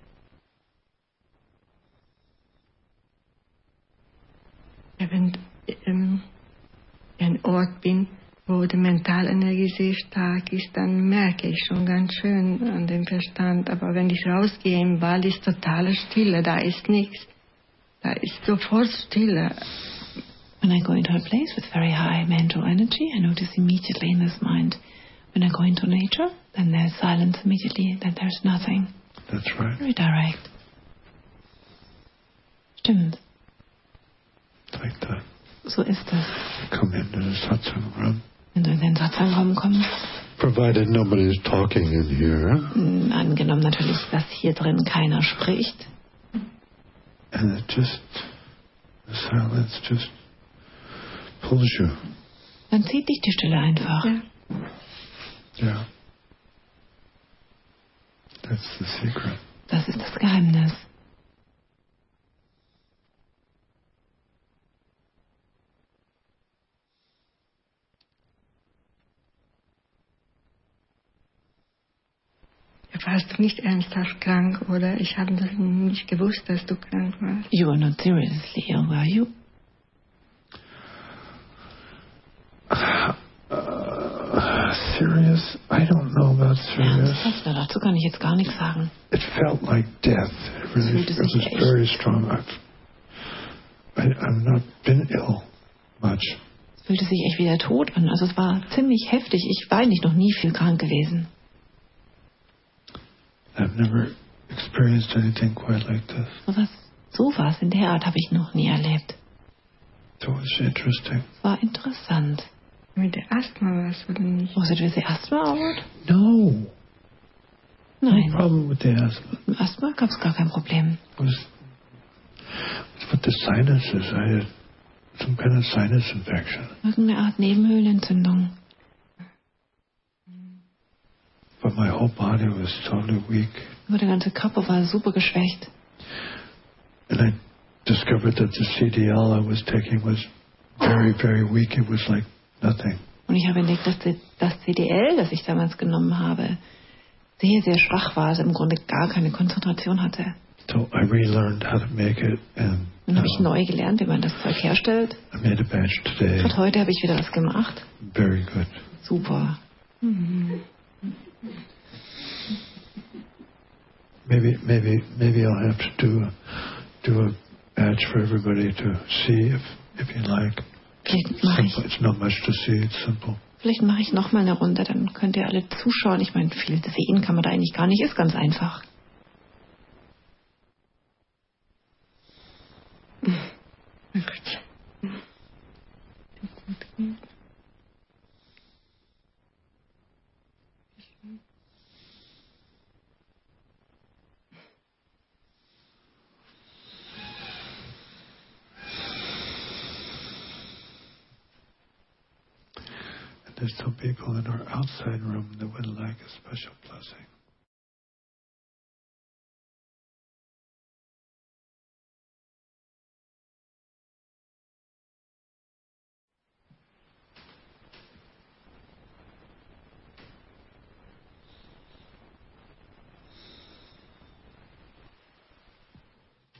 Wenn ähm, ich ein Ort bin, wo die Mentalenergie sehr stark ist, dann merke ich schon ganz schön an dem Verstand. Aber wenn ich rausgehe im Wald, ist totale Stille, da ist nichts. Da ist sofort Stille.
When I go into a place with very high mental energy, I notice immediately in this mind. When I go into nature, then there's silence immediately, then there's nothing.
That's right.
Very direct. Stimmt.
It's like that.
So ist es.
Come into the satsang room.
Wenn du in den Satsang-Raum kommst,
Provided nobody's talking in here.
mh, angenommen natürlich, dass hier drin keiner spricht,
And it just, the silence just pulls you.
dann zieht dich die Stille einfach.
Ja.
Yeah. That's the secret.
Das ist das Geheimnis.
Warst du nicht ernsthaft krank, oder? Ich habe das nicht gewusst, dass du krank warst.
You are not seriously ill, were you?
Uh, serious? I don't know about serious.
Ernsthaft? Na, dazu kann ich jetzt gar nichts sagen.
It felt like death. It really,
fühlte
it
sich
was
echt-
very strong. I've, I, I've not been ill much.
Es fühlte sich echt wie der Tod an. Also es war ziemlich heftig. Ich war eigentlich noch nie viel krank gewesen.
I've never experienced anything quite like this.
Sowas, sowas in der Art habe ich noch nie erlebt.
So it's interesting.
Es war interessant.
Mit der Asthma warst du nicht.
Was it with the asthma or what?
No, no
Nein,
problem with the asthma.
mit Asthma gab es gar kein Problem.
It was, it was with the sinuses. I had some kind of sinus infection.
Irgendeine Art Nebenhöhlenentzündung.
But my whole body was totally weak.
Aber der ganze Körper war super geschwächt.
And I discovered that the C D L I was taking was very, very weak. It was like nothing.
Und ich habe entdeckt, dass die- das C D L, das ich damals genommen habe, sehr, sehr schwach war, also im Grunde gar keine Konzentration hatte.
So I relearned how to make it, and
Dann habe ich neu gelernt, wie man das Zeug herstellt.
I made a batch today.
Und heute habe ich wieder was gemacht.
Very good.
Super.
Maybe, maybe, maybe I'll have to do do a batch for everybody to see if if you like.
Vielleicht mache ich,
Simple. It's not much to see. It's simple.
vielleicht mache ich nochmal eine Runde, dann könnt ihr alle zuschauen. Ich meine, viel sehen kann man da eigentlich gar nicht, ist ganz einfach.
And there's some people in our outside room that would like a special blessing.